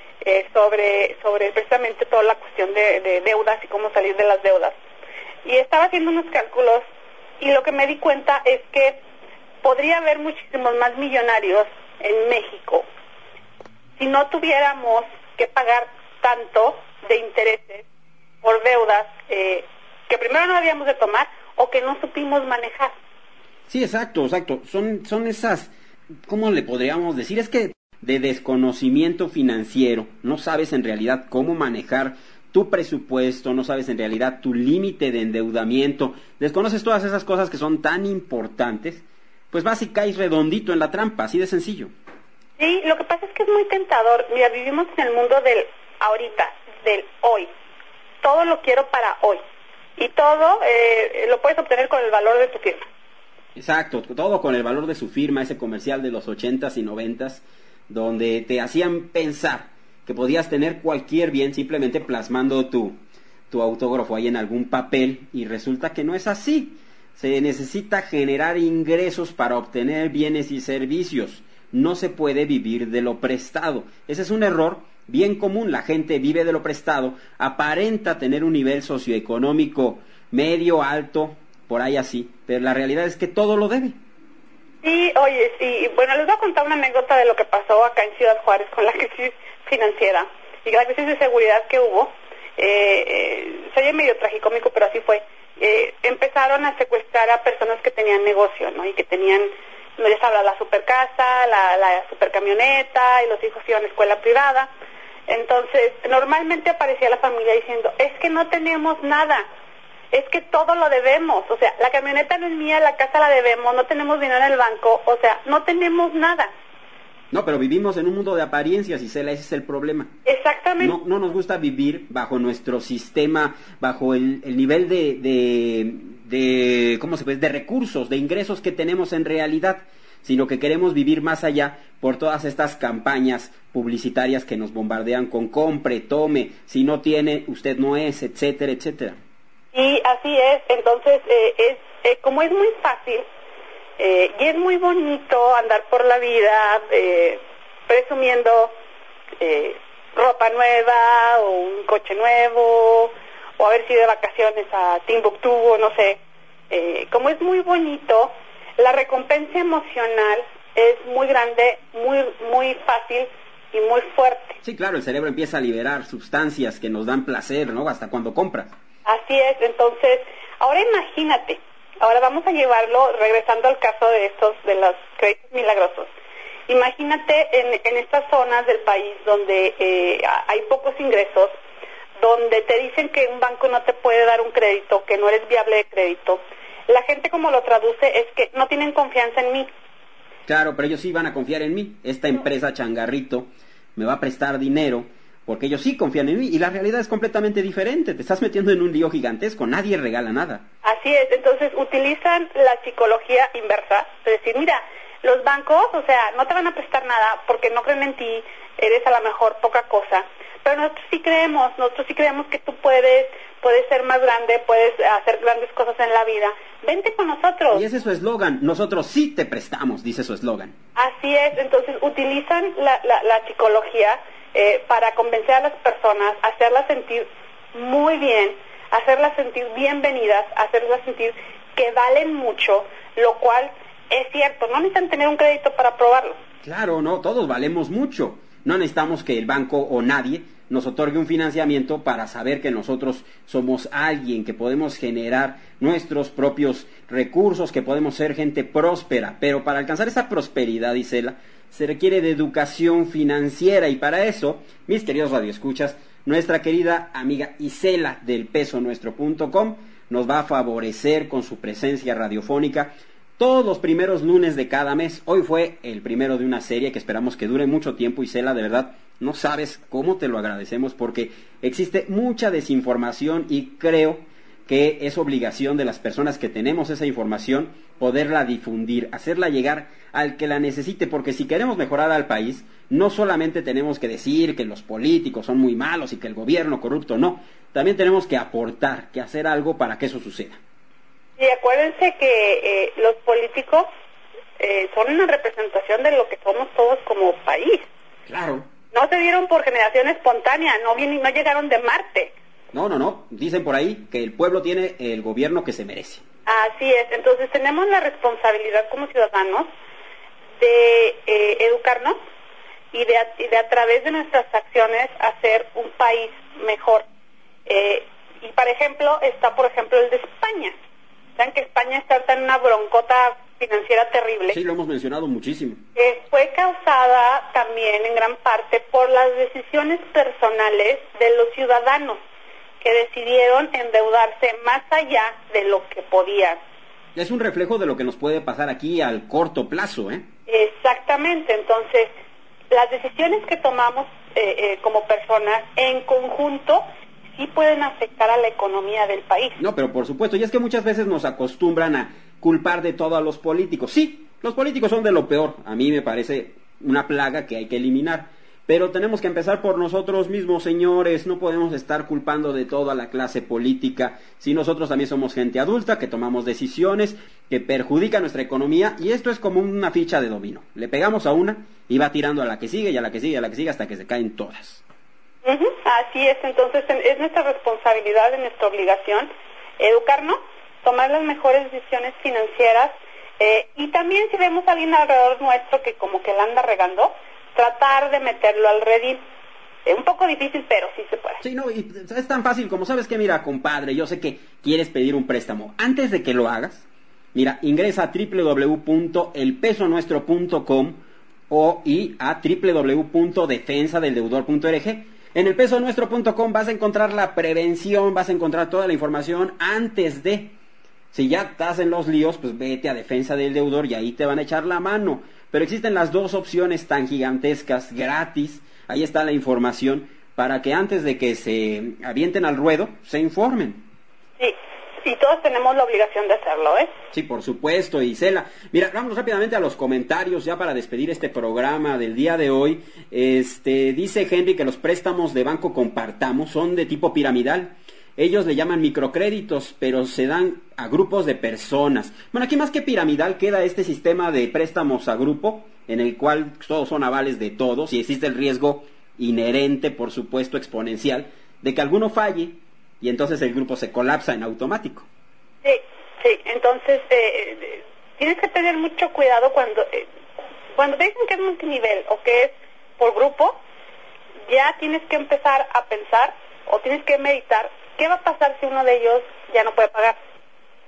sobre precisamente toda la cuestión de deudas y cómo salir de las deudas, y estaba haciendo unos cálculos, y lo que me di cuenta es que podría haber muchísimos más millonarios en México si no tuviéramos que pagar tanto de intereses por deudas que primero no habíamos de tomar o que no supimos manejar. Sí, exacto. Son esas, ¿cómo le podríamos decir? Es que de desconocimiento financiero, no sabes en realidad cómo manejar tu presupuesto, no sabes en realidad tu límite de endeudamiento, desconoces todas esas cosas que son tan importantes, pues vas y caes redondito en la trampa, así de sencillo. Sí, lo que pasa es que es muy tentador. Mira, vivimos en el mundo del ahorita, del hoy. Todo lo quiero para hoy. Y todo lo puedes obtener con el valor de tu firma. Exacto, todo con el valor de su firma, ese comercial de los 80s y 90s, donde te hacían pensar que podías tener cualquier bien simplemente plasmando tu autógrafo ahí en algún papel, y resulta que no es así. Se necesita generar ingresos para obtener bienes y servicios. No se puede vivir de lo prestado. Ese es un error bien común. La gente vive de lo prestado, aparenta tener un nivel socioeconómico medio, alto, por ahí así, pero la realidad es que todo lo debe. Sí, oye, sí. Bueno, les voy a contar una anécdota de lo que pasó acá en Ciudad Juárez con la crisis financiera y la crisis de seguridad que hubo. Se oye medio tragicómico, pero así fue. Empezaron a secuestrar a personas que tenían negocio, ¿no? Y que tenían, no les habla, la supercasa, la supercamioneta, y los hijos iban a escuela privada. Entonces, normalmente aparecía la familia diciendo, es que no tenemos nada, es que todo lo debemos, o sea, la camioneta no es mía, la casa la debemos, no tenemos dinero en el banco, o sea, no tenemos nada. No, pero vivimos en un mundo de apariencias, Isela, ese es el problema. Exactamente. No nos gusta vivir bajo nuestro sistema, bajo el nivel de ¿cómo se puede? De recursos, de ingresos que tenemos en realidad, sino que queremos vivir más allá por todas estas campañas publicitarias que nos bombardean con compre, tome, si no tiene, usted no es, etcétera, etcétera. Y así es. Entonces, como es muy fácil y es muy bonito andar por la vida presumiendo ropa nueva o un coche nuevo o haber sido de vacaciones a Timbuktu o no sé, como es muy bonito, la recompensa emocional es muy grande, muy fácil y muy fuerte. Sí, claro, el cerebro empieza a liberar sustancias que nos dan placer, ¿no? Hasta cuando compras. Así es. Entonces, ahora imagínate Ahora vamos a llevarlo, regresando al caso de los créditos milagrosos. Imagínate en estas zonas del país donde hay pocos ingresos, donde te dicen que un banco no te puede dar un crédito, que no eres viable de crédito. La gente, como lo traduce, es que no tienen confianza en mí. Claro, pero ellos sí van a confiar en mí. Esta empresa changarrito me va a prestar dinero porque ellos sí confían en mí, y la realidad es completamente diferente. Te estás metiendo en un lío gigantesco, nadie regala nada. Así es, entonces utilizan la psicología inversa, es decir, mira, los bancos, o sea, no te van a prestar nada porque no creen en ti, eres a lo mejor poca cosa, pero nosotros sí creemos que tú puedes ser más grande, puedes hacer grandes cosas en la vida, vente con nosotros. Y ese es su eslogan, nosotros sí te prestamos, dice su eslogan. Así es, entonces utilizan la psicología para convencer a las personas, hacerlas sentir muy bien, hacerlas sentir bienvenidas, hacerlas sentir que valen mucho, lo cual es cierto, no necesitan tener un crédito para probarlo. Claro, no, todos valemos mucho. No necesitamos que el banco o nadie nos otorgue un financiamiento para saber que nosotros somos alguien, que podemos generar nuestros propios recursos, que podemos ser gente próspera. Pero para alcanzar esa prosperidad, Isela, se requiere de educación financiera, y para eso, mis queridos radioescuchas, nuestra querida amiga Isela del pesonuestro.com nos va a favorecer con su presencia radiofónica todos los primeros lunes de cada mes. Hoy fue el primero de una serie que esperamos que dure mucho tiempo, Isela, de verdad, no sabes cómo te lo agradecemos, porque existe mucha desinformación y creo que es obligación de las personas que tenemos esa información poderla difundir, hacerla llegar al que la necesite, porque si queremos mejorar al país, no solamente tenemos que decir que los políticos son muy malos y que el gobierno corrupto, no, también tenemos que aportar, que hacer algo para que eso suceda. Y acuérdense que los políticos son una representación de lo que somos todos como país. Claro. No se dieron por generación espontánea, no llegaron de Marte. No, dicen por ahí que el pueblo tiene el gobierno que se merece. Así es, entonces tenemos la responsabilidad como ciudadanos de educarnos y de a través de nuestras acciones hacer un país mejor. Y por ejemplo, está el de España. Saben que España está en una broncota financiera terrible. Sí, lo hemos mencionado muchísimo. Fue causada también en gran parte por las decisiones personales de los ciudadanos, que decidieron endeudarse más allá de lo que podían. Es un reflejo de lo que nos puede pasar aquí al corto plazo, ¿eh? Exactamente, entonces las decisiones que tomamos como personas en conjunto sí pueden afectar a la economía del país. No, pero por supuesto, y es que muchas veces nos acostumbran a culpar de todo a los políticos. Sí, los políticos son de lo peor, a mí me parece una plaga que hay que eliminar. Pero tenemos que empezar por nosotros mismos, señores. No podemos estar culpando de todo a la clase política, si nosotros también somos gente adulta, que tomamos decisiones que perjudican nuestra economía, y esto es como una ficha de dominó. Le pegamos a una y va tirando a la que sigue, y a la que sigue, y a la que sigue, hasta que se caen todas. Así es, entonces es nuestra responsabilidad, es nuestra obligación educarnos, tomar las mejores decisiones financieras, y también si vemos a alguien alrededor nuestro que como que la anda regando, tratar de meterlo al redil. Es un poco difícil, pero sí se puede. Sí, no, y es tan fácil como, ¿sabes qué? Mira, compadre, yo sé que quieres pedir un préstamo. Antes de que lo hagas, mira, ingresa a www.elpesonuestro.com y a www.defensadeldeudor.org. En elpesonuestro.com vas a encontrar la prevención, vas a encontrar toda la información antes de. Si ya estás en los líos, pues vete a Defensa del Deudor y ahí te van a echar la mano. Pero existen las dos opciones tan gigantescas, gratis. Ahí está la información para que antes de que se avienten al ruedo, se informen. Sí, todos tenemos la obligación de hacerlo, ¿eh? Sí, por supuesto, Isela. Mira, vamos rápidamente a los comentarios ya para despedir este programa del día de hoy. Dice Henry que los préstamos de Banco Compartamos son de tipo piramidal. Ellos le llaman microcréditos, pero se dan a grupos de personas. Bueno, aquí más que piramidal queda este sistema de préstamos a grupo, en el cual todos son avales de todos, y existe el riesgo inherente, por supuesto, exponencial, de que alguno falle, y entonces el grupo se colapsa en automático. Sí, entonces tienes que tener mucho cuidado cuando te dicen que es multinivel o que es por grupo, ya tienes que empezar a pensar o tienes que meditar. ¿Qué va a pasar si uno de ellos ya no puede pagar?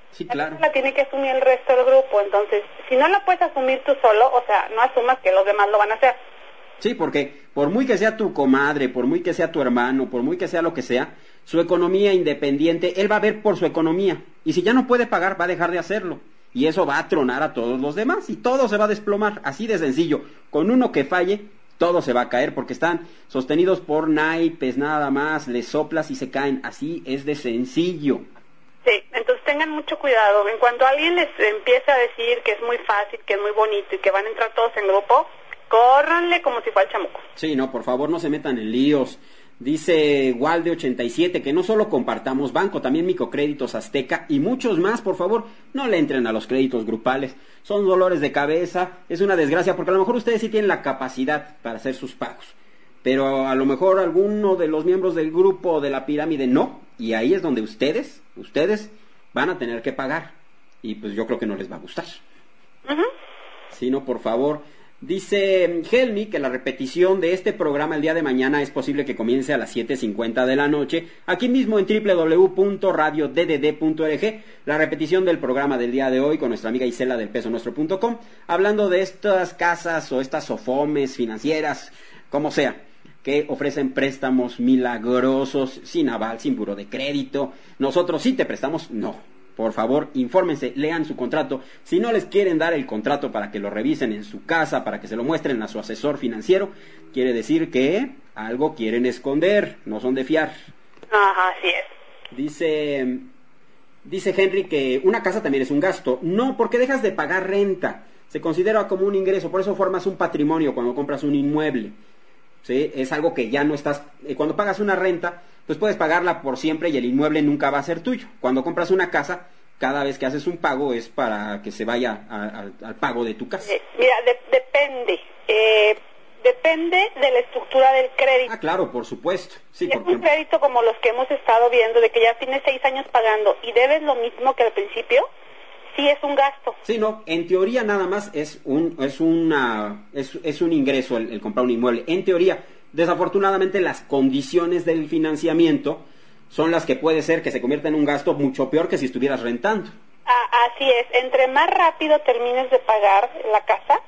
Sí, claro. La tiene que asumir el resto del grupo. Entonces, si no la puedes asumir tú solo, o sea, no asumas que los demás lo van a hacer. Sí, porque por muy que sea tu comadre, por muy que sea tu hermano, por muy que sea lo que sea, su economía independiente, él va a ver por su economía. Y si ya no puede pagar, va a dejar de hacerlo. Y eso va a tronar a todos los demás y todo se va a desplomar. Así de sencillo. Con uno que falle, todo se va a caer porque están sostenidos por naipes nada más, les soplas y se caen. Así es de sencillo. Sí, entonces tengan mucho cuidado. En cuanto alguien les empieza a decir que es muy fácil, que es muy bonito y que van a entrar todos en grupo, córranle como si fuera el chamuco. Sí, no, por favor, no se metan en líos. Dice Walde87 que no solo compartamos banco, también Microcréditos Azteca y muchos más, por favor, no le entren a los créditos grupales. Son dolores de cabeza, es una desgracia, porque a lo mejor ustedes sí tienen la capacidad para hacer sus pagos. Pero a lo mejor alguno de los miembros del grupo de la pirámide no, y ahí es donde ustedes van a tener que pagar. Y pues yo creo que no les va a gustar. Sí, no, por favor. Dice Helmi que la repetición de este programa el día de mañana es posible que comience a las 7:50 de la noche, aquí mismo en www.radioddd.org, la repetición del programa del día de hoy con nuestra amiga Isela del pesonuestro.com, hablando de estas casas o estas sofomes financieras, como sea, que ofrecen préstamos milagrosos, sin aval, sin buro de crédito. Nosotros sí te prestamos, no. Por favor, infórmense, lean su contrato. Si no les quieren dar el contrato para que lo revisen en su casa, para que se lo muestren a su asesor financiero, quiere decir que algo quieren esconder, no son de fiar. Ajá, así es. Dice Henry que una casa también es un gasto. No, porque dejas de pagar renta. Se considera como un ingreso, por eso formas un patrimonio cuando compras un inmueble. ¿Sí? Es algo que ya no estás... Cuando pagas una renta, pues puedes pagarla por siempre y el inmueble nunca va a ser tuyo. Cuando compras una casa, cada vez que haces un pago es para que se vaya al pago de tu casa. Mira, depende. Depende de la estructura del crédito. Ah, claro, por supuesto. Sí, es un crédito como los que hemos estado viendo, de que ya tienes 6 años pagando y debes lo mismo que al principio, sí es un gasto. Sí, no, en teoría nada más es un ingreso el comprar un inmueble. En teoría, desafortunadamente las condiciones del financiamiento son las que puede ser que se convierta en un gasto mucho peor que si estuvieras rentando. Así es, entre más rápido termines de pagar la casa,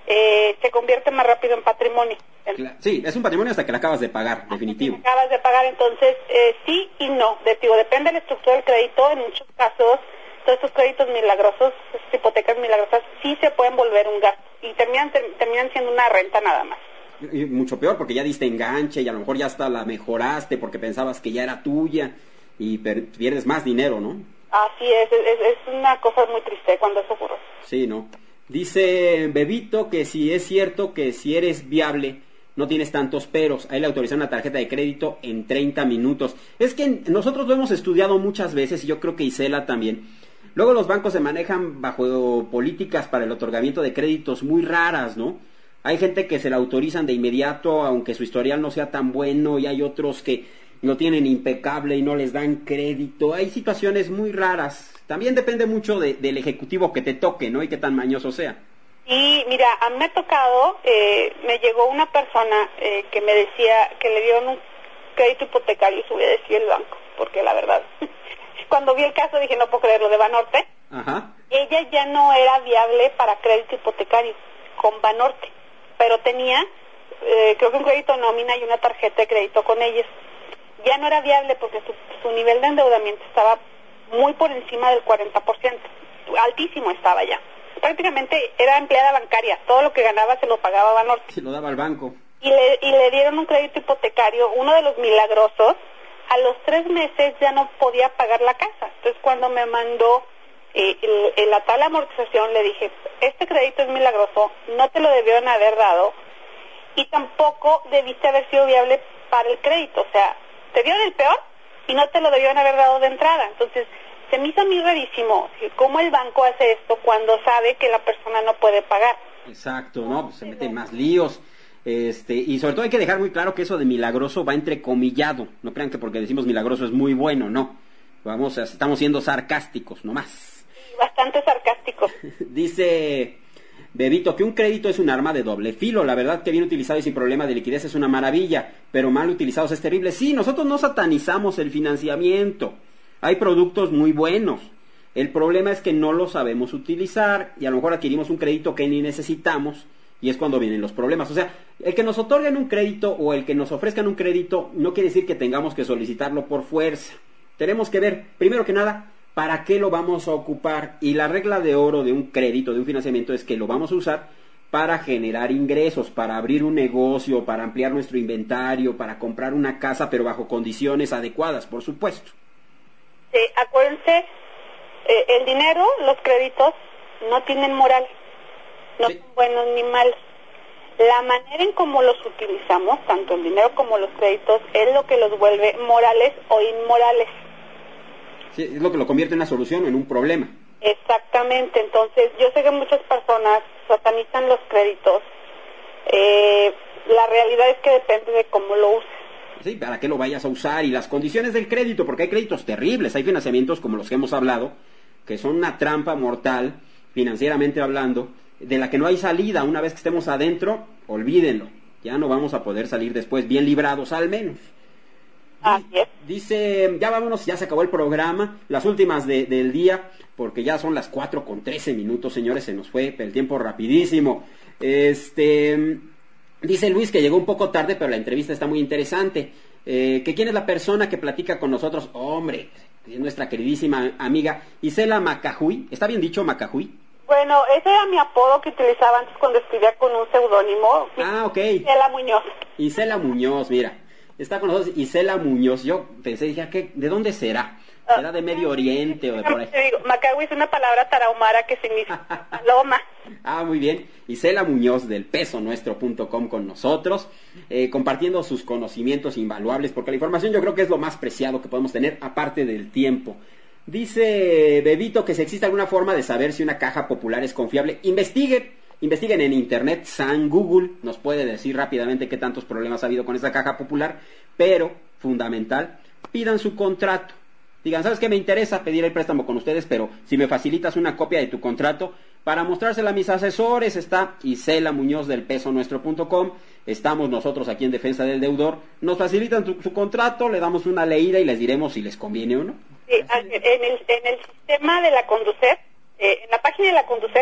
se convierte más rápido en patrimonio. Sí, es un patrimonio hasta que la acabas de pagar, definitivo. Acabas de pagar, entonces sí y no. Depende de la estructura del crédito. En muchos casos, todos estos créditos milagrosos, estas hipotecas milagrosas, sí se pueden volver un gasto y terminan siendo una renta nada más. Y mucho peor porque ya diste enganche y a lo mejor ya hasta la mejoraste porque pensabas que ya era tuya y pierdes más dinero, ¿no? Así es una cosa muy triste cuando eso ocurre. Sí, ¿no? Dice Bebito que si es cierto que si eres viable no tienes tantos peros, ahí le autorizan una tarjeta de crédito en 30 minutos. Es que nosotros lo hemos estudiado muchas veces y yo creo que Isela también. Luego los bancos se manejan bajo políticas para el otorgamiento de créditos muy raras, ¿no? Hay gente que se la autorizan de inmediato, aunque su historial no sea tan bueno, y hay otros que lo tienen impecable y no les dan crédito. Hay situaciones muy raras. También depende mucho del ejecutivo que te toque, ¿no? Y qué tan mañoso sea. Y mira, a mí me ha tocado, me llegó una persona que me decía que le dieron un crédito hipotecario y subí a decir el banco, porque la verdad, cuando vi el caso dije, no puedo creerlo, de Banorte. Ajá. Ella ya no era viable para crédito hipotecario con Banorte, pero tenía, creo que un crédito nómina y una tarjeta de crédito con ellos. Ya no era viable porque su nivel de endeudamiento estaba muy por encima del 40%, altísimo estaba ya. Prácticamente era empleada bancaria, todo lo que ganaba se lo pagaba Banorte. Se lo daba al banco. Y le dieron un crédito hipotecario, uno de los milagrosos. A los 3 meses ya no podía pagar la casa. Entonces cuando me mandó la tal amortización, le dije, este crédito es milagroso, no te lo debieron haber dado y tampoco debiste haber sido viable para el crédito. O sea, te dieron el peor y no te lo debieron haber dado de entrada. Entonces se me hizo a mí rarísimo cómo el banco hace esto cuando sabe que la persona no puede pagar. Exacto, ¿no? Pues se meten más líos. Y sobre todo hay que dejar muy claro que eso de milagroso va entrecomillado. No crean que porque decimos milagroso es muy bueno, no. Estamos siendo sarcásticos, nomás. Bastante sarcásticos. Dice Bebito que un crédito es un arma de doble filo. La verdad que bien utilizado y sin problema de liquidez es una maravilla, pero mal utilizados es terrible. Sí, nosotros no satanizamos el financiamiento. Hay productos muy buenos. El problema es que no lo sabemos utilizar y a lo mejor adquirimos un crédito que ni necesitamos y es cuando vienen los problemas. O sea, el que nos otorguen un crédito o el que nos ofrezcan un crédito no quiere decir que tengamos que solicitarlo por fuerza. Tenemos que ver, primero que nada, para qué lo vamos a ocupar. Y la regla de oro de un crédito, de un financiamiento, es que lo vamos a usar para generar ingresos, para abrir un negocio, para ampliar nuestro inventario, para comprar una casa, pero bajo condiciones adecuadas, por supuesto. Sí, acuérdense, el dinero, los créditos, no tienen moral, no son buenos ni malos. La manera en cómo los utilizamos, tanto el dinero como los créditos, es lo que los vuelve morales o inmorales. Sí, es lo que lo convierte en una solución o en un problema. Exactamente, entonces yo sé que muchas personas satanizan los créditos. La realidad es que depende de cómo lo uses. Sí, para qué lo vayas a usar y las condiciones del crédito, porque hay créditos terribles, hay financiamientos como los que hemos hablado, que son una trampa mortal, financieramente hablando, de la que no hay salida. Una vez que estemos adentro, olvídenlo, ya no vamos a poder salir después bien librados al menos. Así es. Dice, ya vámonos, ya se acabó el programa, las últimas del día, porque ya son las 4:13, señores, se nos fue el tiempo rapidísimo. Dice Luis que llegó un poco tarde, pero la entrevista está muy interesante. Que quién es la persona que platica con nosotros. Hombre, es nuestra queridísima amiga Isela Macajuy. ¿Está bien dicho Macajuy? Bueno, ese era mi apodo que utilizaba antes cuando escribía con un seudónimo. Ah, ok. Isela Muñoz. Isela Muñoz, mira. Está con nosotros Isela Muñoz. Yo pensé, dije, ¿de dónde será? ¿Será de Medio Oriente o de por ahí? Te digo, Macahui es una palabra tarahumara que significa paloma. Ah, muy bien. Isela Muñoz del pesonuestro.com con nosotros, compartiendo sus conocimientos invaluables, porque la información yo creo que es lo más preciado que podemos tener, aparte del tiempo. Dice Bebito que si existe alguna forma de saber si una caja popular es confiable, investiguen en internet. San Google nos puede decir rápidamente qué tantos problemas ha habido con esa caja popular, pero, fundamental, pidan su contrato. Digan, ¿sabes qué? Me interesa pedir el préstamo con ustedes, pero si me facilitas una copia de tu contrato para mostrársela a mis asesores. Está Isela Muñoz del pesonuestro.com, estamos nosotros aquí en Defensa del Deudor, nos facilitan su contrato, le damos una leída y les diremos si les conviene o no. Sí, en el sistema de la Conducef, en la página de la Conducef,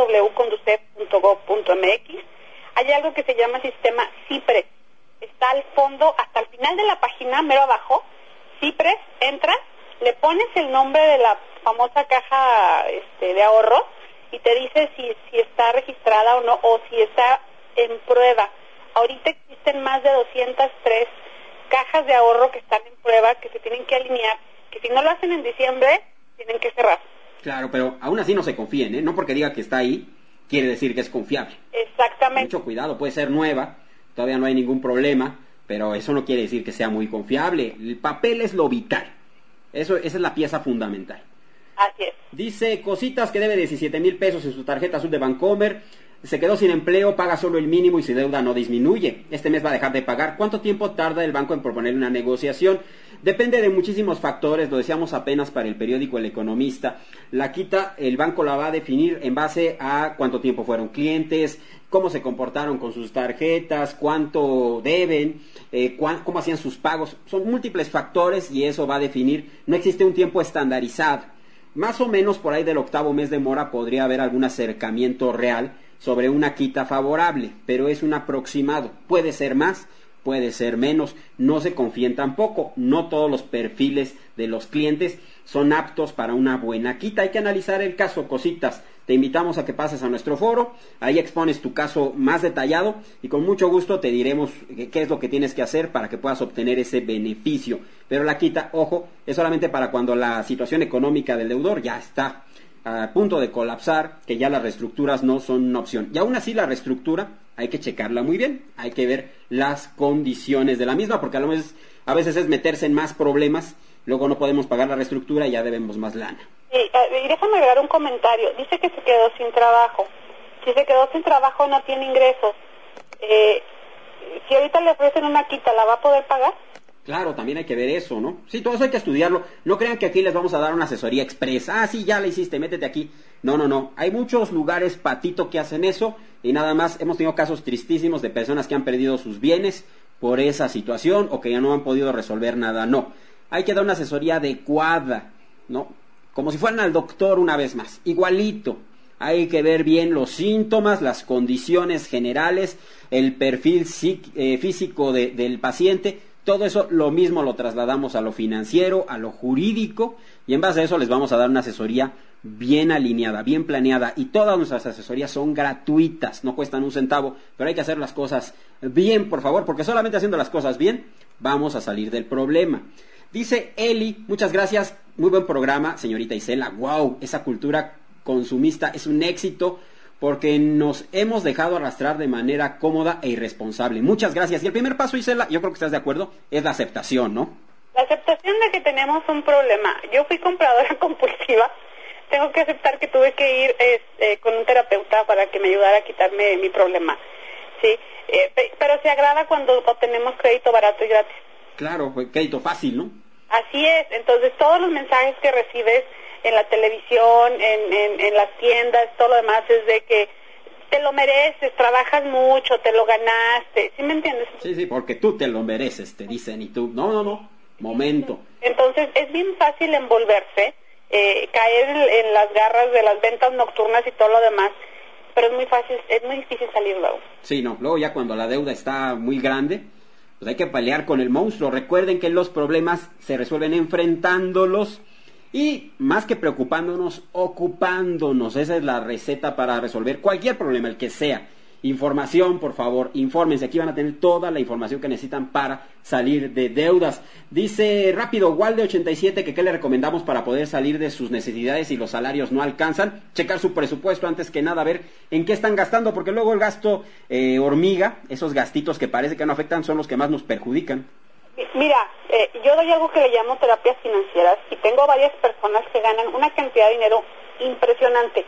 www.conducef.gov.mx, hay algo que se llama sistema CIPRES. Está al fondo, hasta el final de la página, mero abajo, CIPRES, entras, le pones el nombre de la famosa caja de ahorro y te dice si está registrada o no, o si está en prueba. Ahorita existen más de 203 cajas de ahorro que están en prueba, que se tienen que alinear, que si no lo hacen en diciembre, tienen que cerrar. Claro, pero aún así no se confíen, ¿eh? No porque diga que está ahí, quiere decir que es confiable. Exactamente. Mucho cuidado, puede ser nueva, todavía no hay ningún problema, pero eso no quiere decir que sea muy confiable. El papel es lo vital. Esa es la pieza fundamental. Así es. Dice Cositas que debe 17,000 pesos en su tarjeta azul de Bancomer. Se quedó sin empleo, paga solo el mínimo y su deuda no disminuye. Este mes va a dejar de pagar. ¿Cuánto tiempo tarda el banco en proponer una negociación? Depende de muchísimos factores, lo decíamos apenas para el periódico El Economista. La quita, el banco la va a definir en base a cuánto tiempo fueron clientes, cómo se comportaron con sus tarjetas, cuánto deben, cómo hacían sus pagos. Son múltiples factores y eso va a definir. No existe un tiempo estandarizado. Más o menos por ahí del 8º mes de mora podría haber algún acercamiento real sobre una quita favorable, pero es un aproximado. Puede ser más, puede ser menos. No se confíen tampoco. No todos los perfiles de los clientes son aptos para una buena quita. Hay que analizar el caso, Cositas. Te invitamos a que pases a nuestro foro, ahí expones tu caso más detallado y con mucho gusto te diremos qué es lo que tienes que hacer para que puedas obtener ese beneficio. Pero la quita, ojo, es solamente para cuando la situación económica del deudor ya está a punto de colapsar, que ya las reestructuras no son una opción. Y aún así la reestructura hay que checarla muy bien, hay que ver las condiciones de la misma, porque a veces es meterse en más problemas, luego no podemos pagar la reestructura y ya debemos más lana. Y déjame agregar un comentario. Dice que se quedó sin trabajo. Si se quedó sin trabajo no tiene ingresos. Si ahorita le ofrecen una quita, ¿la va a poder pagar? Claro, también hay que ver eso, ¿no? Sí, todo eso hay que estudiarlo. No crean que aquí les vamos a dar una asesoría express. Ah, sí, ya la hiciste, métete aquí. No. Hay muchos lugares, patito, que hacen eso. Y nada más, hemos tenido casos tristísimos de personas que han perdido sus bienes por esa situación o que ya no han podido resolver nada. No, hay que dar una asesoría adecuada, ¿no? como si fueran al doctor una vez más, igualito. Hay que ver bien los síntomas, las condiciones generales, el perfil físico del paciente. Todo eso lo mismo lo trasladamos a lo financiero, a lo jurídico, y en base a eso les vamos a dar una asesoría bien alineada, bien planeada, y todas nuestras asesorías son gratuitas, no cuestan un centavo, pero hay que hacer las cosas bien, por favor, porque solamente haciendo las cosas bien vamos a salir del problema. Dice Eli, muchas gracias, muy buen programa, señorita Isela. Wow, esa cultura consumista es un éxito porque nos hemos dejado arrastrar de manera cómoda e irresponsable. Muchas gracias. Y el primer paso, Isela, yo creo que estás de acuerdo, es la aceptación, ¿no? La aceptación de que tenemos un problema. Yo fui compradora compulsiva. Tengo que aceptar que tuve que ir con un terapeuta para que me ayudara a quitarme mi problema. Sí, pero se agrada cuando obtenemos crédito barato y gratis. Claro, crédito fácil, ¿no? Así es. Entonces, todos los mensajes que recibes en la televisión, en las tiendas, todo lo demás es de que te lo mereces, trabajas mucho, te lo ganaste, ¿sí me entiendes? Sí, porque tú te lo mereces, te dicen, y tú, no, momento. Entonces es bien fácil envolverse, caer en las garras de las ventas nocturnas y todo lo demás, pero es muy difícil salir luego. Sí, no, luego ya cuando la deuda está muy grande, pues hay que pelear con el monstruo. Recuerden que los problemas se resuelven enfrentándolos, y más que preocupándonos, ocupándonos. Esa es la receta para resolver cualquier problema, el que sea. Información, por favor, infórmense. Aquí van a tener toda la información que necesitan para salir de deudas. Dice rápido, Walde87, que qué le recomendamos para poder salir de sus necesidades si los salarios no alcanzan. Checar su presupuesto antes que nada, ver en qué están gastando, porque luego el gasto hormiga, esos gastitos que parece que no afectan, son los que más nos perjudican. Mira, yo doy algo que le llamo terapias financieras y tengo varias personas que ganan una cantidad de dinero impresionante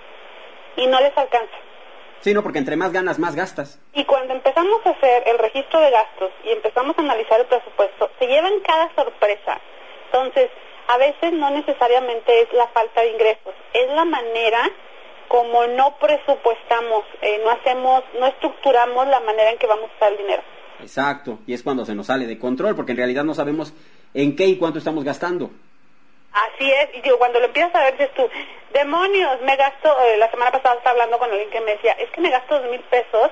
y no les alcanza. Sí, no, porque entre más ganas, más gastas. Y cuando empezamos a hacer el registro de gastos y empezamos a analizar el presupuesto, se llevan cada sorpresa. Entonces, a veces no necesariamente es la falta de ingresos, es la manera como no presupuestamos, no estructuramos la manera en que vamos a usar el dinero. Exacto, y es cuando se nos sale de control, porque en realidad no sabemos en qué y cuánto estamos gastando. Así es, y digo, cuando lo empiezas a ver, dices tú, demonios, me gasto, la semana pasada estaba hablando con alguien que me decía, es que me gasto 2,000 pesos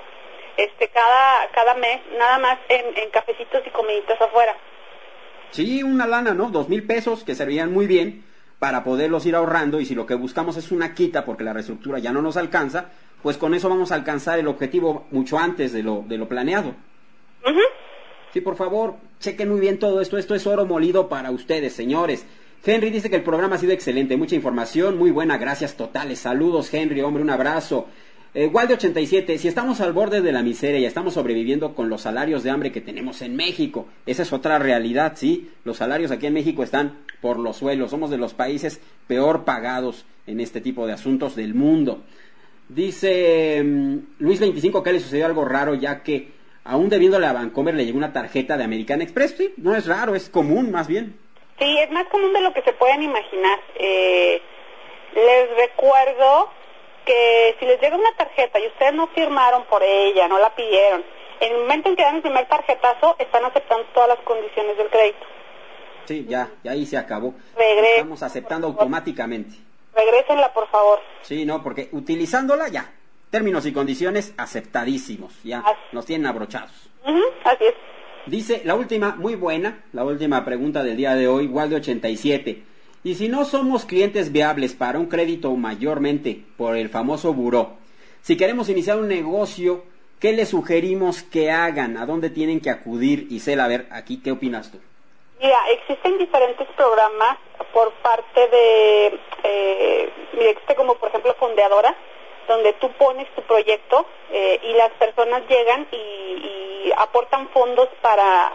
cada mes, nada más en cafecitos y comiditas afuera. Sí, una lana, ¿no? 2,000 pesos que servirían muy bien para poderlos ir ahorrando, y si lo que buscamos es una quita porque la reestructura ya no nos alcanza, pues con eso vamos a alcanzar el objetivo mucho antes de lo planeado. Uh-huh. Sí, por favor, chequen muy bien todo esto. Esto es oro molido para ustedes, señores. Henry dice que el programa ha sido excelente, mucha información, muy buena, gracias totales. Saludos, Henry, hombre, un abrazo. Walde87, si estamos al borde de la miseria y estamos sobreviviendo con los salarios de hambre que tenemos en México, esa es otra realidad, ¿sí? Los salarios aquí en México están por los suelos, somos de los países peor pagados en este tipo de asuntos del mundo. Dice Luis25 que le sucedió algo raro, ya que aún debiéndole a Vancomer le llegó una tarjeta de American Express. Sí, no es raro, es común más bien. Sí, es más común de lo que se pueden imaginar. Les recuerdo que si les llega una tarjeta y ustedes no firmaron por ella, no la pidieron, en el momento en que dan el primer tarjetazo, están aceptando todas las condiciones del crédito. Sí, ya ahí se acabó. Estamos aceptando automáticamente. Regrésenla, por favor. Sí, no, porque utilizándola ya, términos y condiciones aceptadísimos, ya nos tienen abrochados. Así es. Dice, la última, muy buena, la última pregunta del día de hoy, Walde87. Y si no somos clientes viables para un crédito mayormente por el famoso buró, si queremos iniciar un negocio, ¿qué les sugerimos que hagan? ¿A dónde tienen que acudir? Isela, a ver, aquí, ¿qué opinas tú? Mira, existen diferentes programas por parte de, existe como por ejemplo Fondeadora, donde tú pones tu proyecto y las personas llegan y aportan fondos para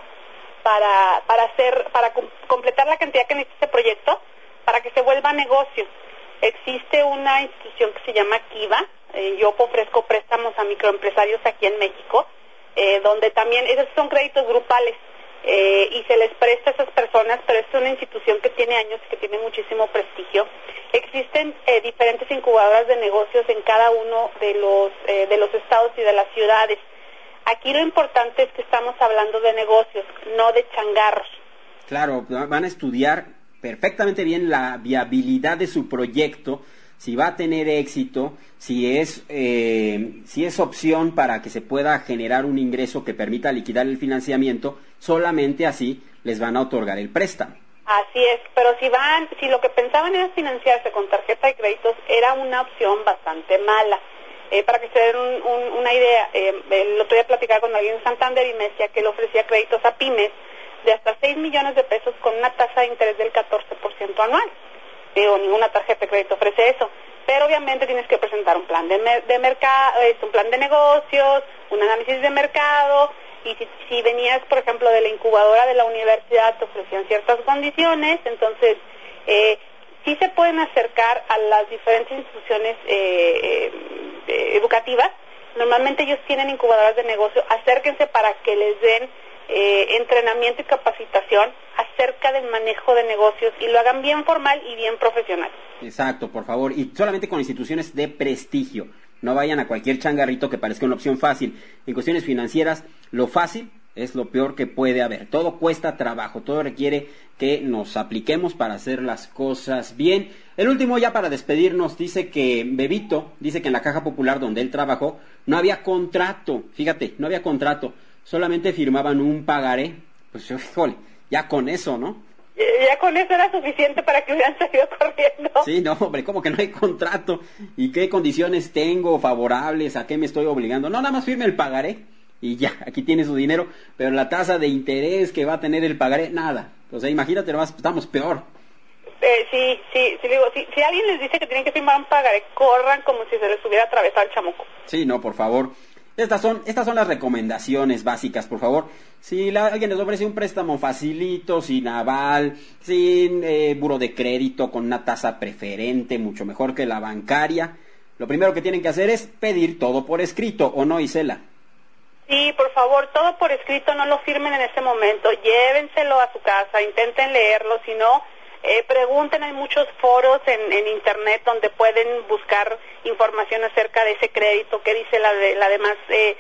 completar la cantidad que necesita ese proyecto para que se vuelva negocio. Existe una institución que se llama Kiva, yo ofrezco préstamos a microempresarios aquí en México, donde también esos son créditos grupales y se les presta a esas personas, pero es una institución que tiene años y que tiene muchísimo prestigio. Existen diferentes incubadoras de negocios en cada uno de los estados y de las ciudades. Aquí lo importante es que estamos hablando de negocios, no de changarros. Claro, van a estudiar perfectamente bien la viabilidad de su proyecto, si va a tener éxito, si es opción para que se pueda generar un ingreso que permita liquidar el financiamiento, solamente así les van a otorgar el préstamo. Así es, pero si lo que pensaban era financiarse con tarjeta de créditos, era una opción bastante mala. Para que se den una idea, el otro día platicaba con alguien en Santander y me decía que le ofrecía créditos a pymes de hasta 6 millones de pesos con una tasa de interés del 14% anual. Ninguna tarjeta de crédito ofrece eso, pero obviamente tienes que presentar un plan de mercado, un plan de negocios, un análisis de mercado, y si venías, por ejemplo, de la incubadora de la universidad, te ofrecían ciertas condiciones. Entonces sí se pueden acercar a las diferentes instituciones educativas. Normalmente ellos tienen incubadoras de negocio. Acérquense para que les den entrenamiento y capacitación acerca del manejo de negocios y lo hagan bien formal y bien profesional. Exacto, por favor, y solamente con instituciones de prestigio. No vayan a cualquier changarrito que parezca una opción fácil. En cuestiones financieras, lo fácil es lo peor que puede haber. Todo cuesta trabajo, todo requiere que nos apliquemos para hacer las cosas bien. El último, ya para despedirnos, dice que Bebito, dice que en la Caja Popular donde él trabajó no había contrato. Fíjate, no había contrato, solamente firmaban un pagaré. Pues híjole, ya con eso, ¿no? Ya con eso era suficiente para que hubieran salido corriendo. Sí, no, hombre, ¿cómo que no hay contrato? ¿Y qué condiciones tengo favorables? ¿A qué me estoy obligando? No, nada más firme el pagaré y ya, aquí tiene su dinero, pero la tasa de interés que va a tener el pagaré, nada. O sea, imagínate, nomás estamos peor. Sí, digo, si alguien les dice que tienen que firmar un pagaré, corran como si se les hubiera atravesado el chamuco. Sí, no, por favor. Estas son las recomendaciones básicas, por favor. Si alguien les ofrece un préstamo facilito, sin aval, sin buro de crédito, con una tasa preferente, mucho mejor que la bancaria, lo primero que tienen que hacer es pedir todo por escrito, ¿o no, Isela? Sí, por favor, todo por escrito, no lo firmen en ese momento, llévenselo a su casa, intenten leerlo, si no, pregunten, hay muchos foros en internet donde pueden buscar información acerca de ese crédito, qué dice la demás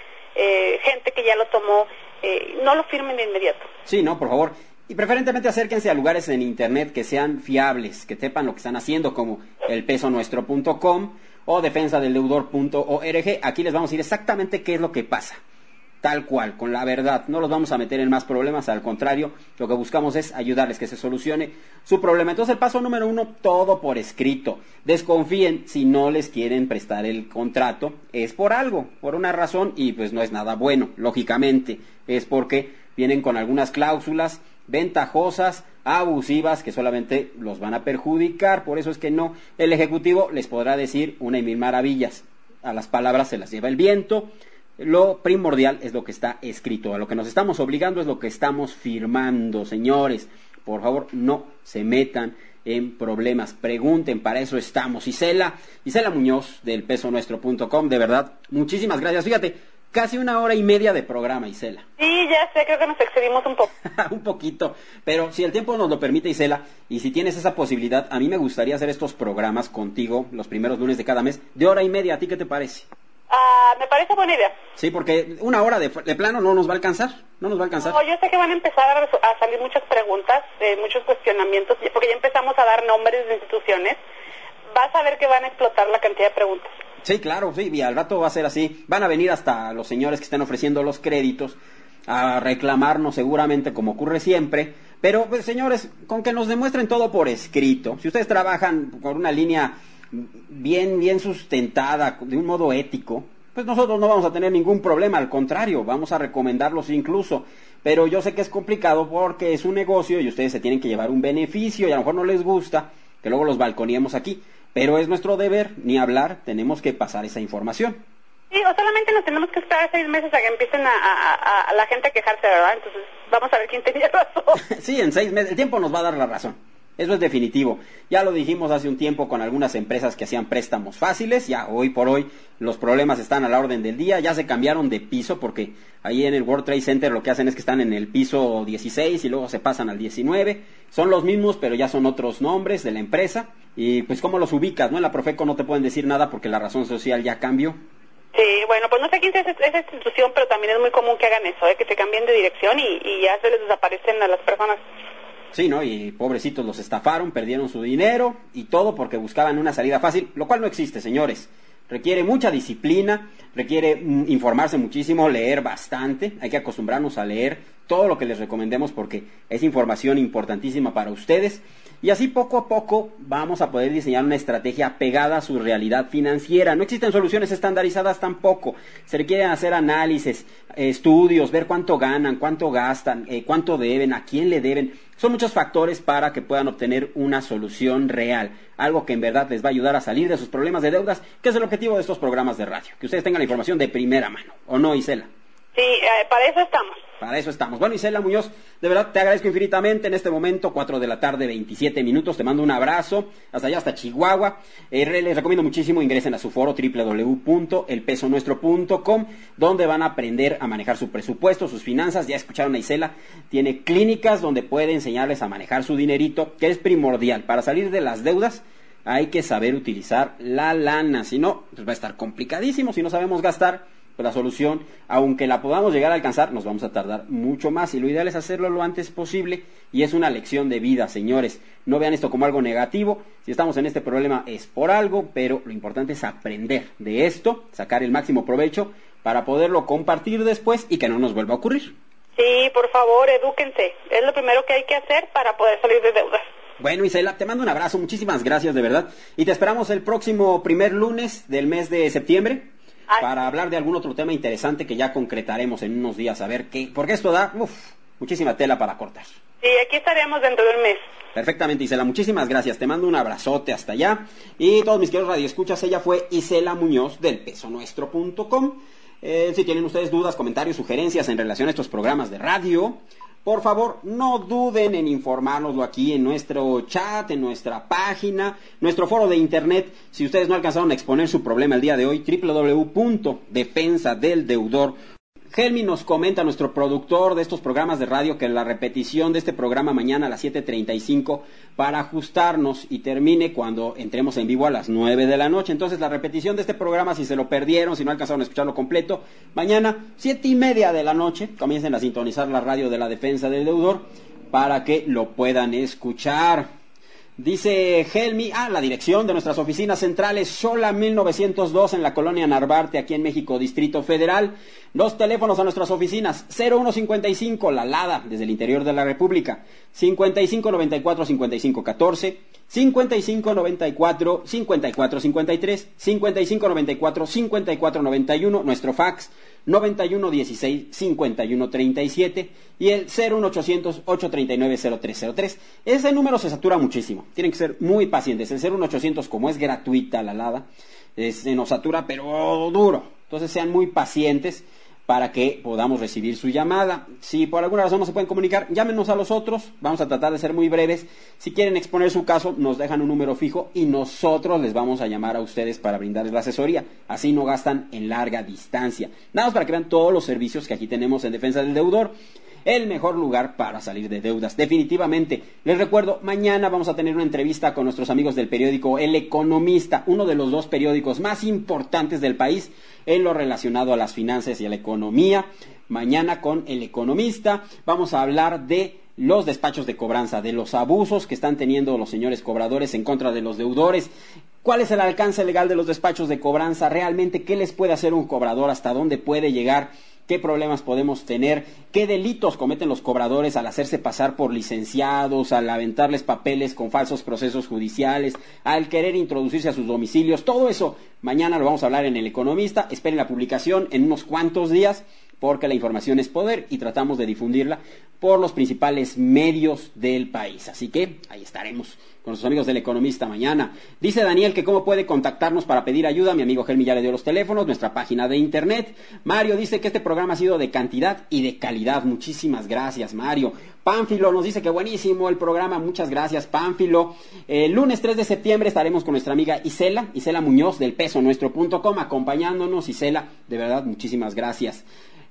gente que ya lo tomó. No lo firmen de inmediato. Sí, no, por favor. Y preferentemente acérquense a lugares en internet que sean fiables, que sepan lo que están haciendo, como elpesonuestro.com o defensadeldeudor.org. Aquí les vamos a decir exactamente qué es lo que pasa. Tal cual, con la verdad. No los vamos a meter en más problemas, al contrario, lo que buscamos es ayudarles que se solucione su problema. Entonces, el paso número 1, todo por escrito. Desconfíen, si no les quieren prestar el contrato, es por algo, por una razón, y pues no es nada bueno, lógicamente. Es porque vienen con algunas cláusulas ventajosas, abusivas, que solamente los van a perjudicar. Por eso es que no, el ejecutivo les podrá decir una y mil maravillas. A las palabras se las lleva el viento. Lo primordial es lo que está escrito, a lo que nos estamos obligando es lo que estamos firmando, señores. Por favor, no se metan en problemas, pregunten, para eso estamos. Isela Muñoz del pesonuestro.com, de verdad, muchísimas gracias. Fíjate, casi 1 hora y media de programa, Isela. Sí, ya sé, creo que nos excedimos un poco. Un poquito, pero si el tiempo nos lo permite, Isela, y si tienes esa posibilidad, a mí me gustaría hacer estos programas contigo los primeros lunes de cada mes, de 1 hora y media. ¿A ti qué te parece? Me parece buena idea. Sí, porque 1 hora de plano no nos va a alcanzar, no No, yo sé que van a empezar a salir muchas preguntas, muchos cuestionamientos, porque ya empezamos a dar nombres de instituciones. Vas a ver que van a explotar la cantidad de preguntas. Sí, claro, sí, y al rato va a ser así. Van a venir hasta los señores que están ofreciendo los créditos a reclamarnos seguramente, como ocurre siempre. Pero, pues, señores, con que nos demuestren todo por escrito. Si ustedes trabajan con una línea bien sustentada, de un modo ético, pues nosotros no vamos a tener ningún problema, al contrario, vamos a recomendarlos incluso. Pero yo sé que es complicado porque es un negocio y ustedes se tienen que llevar un beneficio y a lo mejor no les gusta que luego los balconeemos aquí, pero es nuestro deber, ni hablar, tenemos que pasar esa información. Sí, o solamente nos tenemos que esperar 6 meses a que empiecen a la gente a quejarse, ¿verdad? Entonces vamos a ver quién tenía razón. Sí, en 6 meses, el tiempo nos va a dar la razón. Eso es definitivo. Ya lo dijimos hace un tiempo con algunas empresas que hacían préstamos fáciles. Ya hoy por hoy los problemas están a la orden del día. Ya se cambiaron de piso porque ahí en el World Trade Center lo que hacen es que están en el piso 16 y luego se pasan al 19. Son los mismos, pero ya son otros nombres de la empresa. Y pues cómo los ubicas, ¿no? En la Profeco no te pueden decir nada porque la razón social ya cambió. Sí, bueno, pues no sé quién es esa institución, pero también es muy común que hagan eso, que se cambien de dirección y ya se les desaparecen a las personas. Sí, ¿no? Y pobrecitos los estafaron, perdieron su dinero y todo porque buscaban una salida fácil, lo cual no existe, señores. Requiere mucha disciplina, requiere informarse muchísimo, leer bastante, hay que acostumbrarnos a leer todo lo que les recomendemos porque es información importantísima para ustedes y así poco a poco vamos a poder diseñar una estrategia pegada a su realidad financiera. No existen soluciones estandarizadas tampoco, se requieren hacer análisis, estudios, ver cuánto ganan, cuánto gastan, cuánto deben, a quién le deben. Son muchos factores para que puedan obtener una solución real, algo que en verdad les va a ayudar a salir de sus problemas de deudas, que es el objetivo de estos programas de radio, que ustedes tengan la información de primera mano, ¿o no, Isela? Sí, para eso estamos. Para eso estamos. Bueno, Isela Muñoz, de verdad te agradezco infinitamente en este momento, 4 de la tarde, 27 minutos, te mando un abrazo, hasta allá, hasta Chihuahua. Les recomiendo muchísimo, ingresen a su foro www.elpesonuestro.com, donde van a aprender a manejar su presupuesto, sus finanzas. Ya escucharon a Isela, tiene clínicas donde puede enseñarles a manejar su dinerito, que es primordial. Para salir de las deudas hay que saber utilizar la lana, si no, pues va a estar complicadísimo, si no sabemos gastar. La solución, aunque la podamos llegar a alcanzar, nos vamos a tardar mucho más y lo ideal es hacerlo lo antes posible y es una lección de vida, señores. No vean esto como algo negativo, si estamos en este problema es por algo, pero lo importante es aprender de esto, sacar el máximo provecho para poderlo compartir después y que no nos vuelva a ocurrir. Sí, por favor, edúquense, es lo primero que hay que hacer para poder salir de deudas. Bueno, Isela, te mando un abrazo, muchísimas gracias de verdad y te esperamos el próximo primer lunes del mes de septiembre. Para hablar de algún otro tema interesante que ya concretaremos en unos días, a ver qué, porque esto da muchísima tela para cortar. Sí, aquí estaremos dentro del mes. Perfectamente, Isela, muchísimas gracias, te mando un abrazote hasta allá, y todos mis queridos radioescuchas, ella fue Isela Muñoz del pesonuestro.com. Si tienen ustedes dudas, comentarios, sugerencias en relación a estos programas de radio, por favor, no duden en informárnoslo aquí en nuestro chat, en nuestra página, nuestro foro de internet. Si ustedes no alcanzaron a exponer su problema el día de hoy, www.defensadeldeudor.com. Helmi nos comenta, nuestro productor de estos programas de radio, que la repetición de este programa mañana a las 7:35 para ajustarnos y termine cuando entremos en vivo a las 9 de la noche. Entonces la repetición de este programa, si se lo perdieron, si no alcanzaron a escucharlo completo, mañana 7:30 de la noche comiencen a sintonizar la radio de la Defensa del Deudor para que lo puedan escuchar. Dice Helmi, la dirección de nuestras oficinas centrales, Xola 1902 en la colonia Narvarte, aquí en México, Distrito Federal. Los teléfonos a nuestras oficinas, 0155, La Lada, desde el interior de la República, 5594-5514, 5594-5453, 5594-5491, nuestro fax, 9116-5137 y el 01800-839-0303. Ese número se satura muchísimo, tienen que ser muy pacientes. El 01800, como es gratuita la Lada, se nos satura pero duro, entonces sean muy pacientes para que podamos recibir su llamada. Si por alguna razón no se pueden comunicar, llámenos a los otros, vamos a tratar de ser muy breves. Si quieren exponer su caso, nos dejan un número fijo y nosotros les vamos a llamar a ustedes para brindarles la asesoría. Así no gastan en larga distancia. Nada más para que vean todos los servicios que aquí tenemos en Defensa del Deudor. El mejor lugar para salir de deudas, definitivamente. Les recuerdo, mañana vamos a tener una entrevista con nuestros amigos del periódico El Economista, uno de los 2 periódicos más importantes del país en lo relacionado a las finanzas y a la economía. Mañana con El Economista vamos a hablar de los despachos de cobranza, de los abusos que están teniendo los señores cobradores en contra de los deudores. ¿Cuál es el alcance legal de los despachos de cobranza? Realmente, ¿qué les puede hacer un cobrador? ¿Hasta dónde puede llegar? ¿Qué problemas podemos tener? ¿Qué delitos cometen los cobradores al hacerse pasar por licenciados, al aventarles papeles con falsos procesos judiciales, al querer introducirse a sus domicilios? Todo eso mañana lo vamos a hablar en El Economista. Esperen la publicación en unos cuantos días, porque la información es poder y tratamos de difundirla por los principales medios del país. Así que ahí estaremos con nuestros amigos del Economista mañana. Dice Daniel que cómo puede contactarnos para pedir ayuda. Mi amigo Helmi ya le dio los teléfonos, nuestra página de internet. Mario dice que este programa ha sido de cantidad y de calidad. Muchísimas gracias, Mario. Pánfilo nos dice que buenísimo el programa. Muchas gracias, Pánfilo. El lunes 3 de septiembre estaremos con nuestra amiga Isela Muñoz del pesonuestro.com acompañándonos. Isela, de verdad, muchísimas gracias.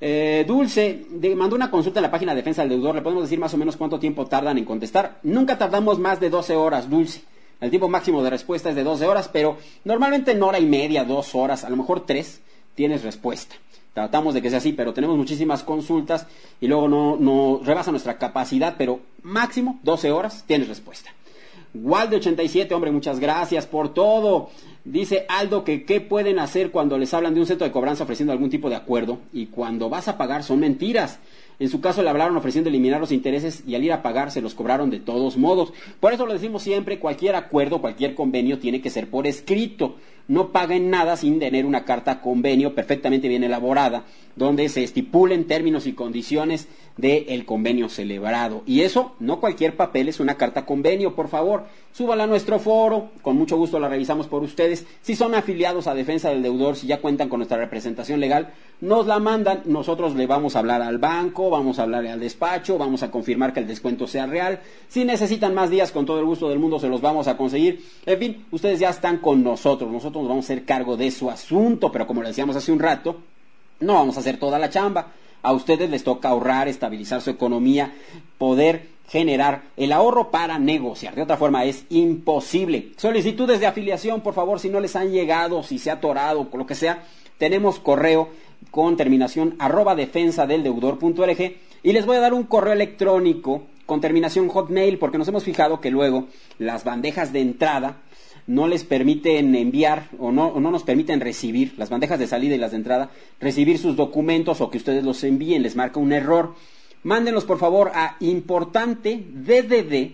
Dulce mandó una consulta en la página de Defensa del Deudor. ¿Le podemos decir más o menos cuánto tiempo tardan en contestar? Nunca tardamos más de 12 horas, Dulce. El tiempo máximo de respuesta es de 12 horas, pero normalmente en hora y media, 2 horas, a lo mejor 3, tienes respuesta. Tratamos de que sea así, pero tenemos muchísimas consultas y luego no rebasa nuestra capacidad, pero máximo 12 horas tienes respuesta. Walde87, hombre, muchas gracias por todo. Dice Aldo que qué pueden hacer cuando les hablan de un centro de cobranza ofreciendo algún tipo de acuerdo y cuando vas a pagar son mentiras. En su caso le hablaron ofreciendo eliminar los intereses y al ir a pagar se los cobraron de todos modos. Por eso lo decimos siempre, cualquier acuerdo, cualquier convenio tiene que ser por escrito. No paguen nada sin tener una carta convenio perfectamente bien elaborada, donde se estipulen términos y condiciones del convenio celebrado. Y eso, no cualquier papel es una carta convenio, por favor. Súbala a nuestro foro, con mucho gusto la revisamos por ustedes. Si son afiliados a Defensa del Deudor, si ya cuentan con nuestra representación legal, nos la mandan, nosotros le vamos a hablar al banco, vamos a hablarle al despacho, vamos a confirmar que el descuento sea real. Si necesitan más días, con todo el gusto del mundo se los vamos a conseguir. En fin, ustedes ya están con nosotros nos vamos a hacer cargo de su asunto, pero como le decíamos hace un rato, no vamos a hacer toda la chamba. A ustedes les toca ahorrar, estabilizar su economía, poder generar el ahorro para negociar. De otra forma es imposible. Solicitudes de afiliación, por favor, si no les han llegado, si se ha atorado, lo que sea, tenemos correo con terminación @defensadeldeudor.org y les voy a dar un correo electrónico con terminación Hotmail porque nos hemos fijado que luego las bandejas de entrada no les permiten enviar o no nos permiten recibir, las bandejas de salida y las de entrada, recibir sus documentos o que ustedes los envíen, les marca un error. Mándenlos por favor a importante DDD,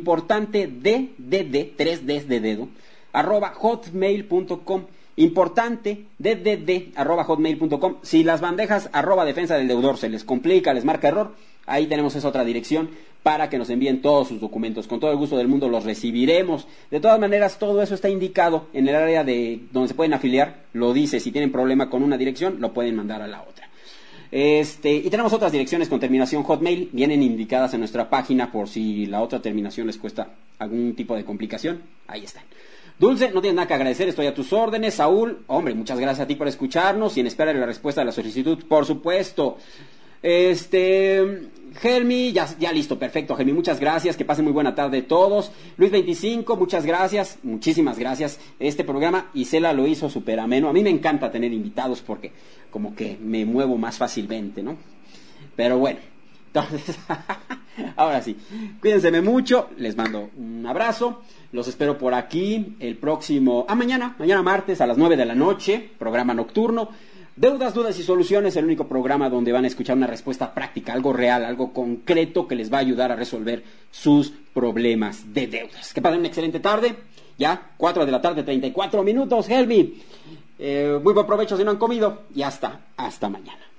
3Ds de dedo, @hotmail.com, importante DDD, @hotmail.com. Si las bandejas @defensa del deudor se les complica, les marca error, ahí tenemos esa otra dirección para que nos envíen todos sus documentos. Con todo el gusto del mundo los recibiremos. De todas maneras, todo eso está indicado en el área de donde se pueden afiliar. Lo dice, si tienen problema con una dirección, lo pueden mandar a la otra. Y tenemos otras direcciones con terminación Hotmail, vienen indicadas en nuestra página por si la otra terminación les cuesta algún tipo de complicación. Ahí están. Dulce, no tienes nada que agradecer, estoy a tus órdenes. Saúl, hombre, muchas gracias a ti por escucharnos y en espera de la respuesta de la solicitud, por supuesto. Helmi, ya listo, perfecto, Helmi, muchas gracias, que pasen muy buena tarde todos. Luis25, muchas gracias, muchísimas gracias. Este programa Isela lo hizo súper ameno. A mí me encanta tener invitados porque como que me muevo más fácilmente, ¿no? Pero bueno, entonces, ahora sí, cuídense mucho, les mando un abrazo, los espero por aquí el próximo, mañana martes a las 9 de la noche, programa nocturno. Deudas, dudas y soluciones, el único programa donde van a escuchar una respuesta práctica, algo real, algo concreto que les va a ayudar a resolver sus problemas de deudas. Que pasen una excelente tarde, ya 4 de la tarde, 34 minutos, Helmi. Muy buen provecho si no han comido y hasta mañana.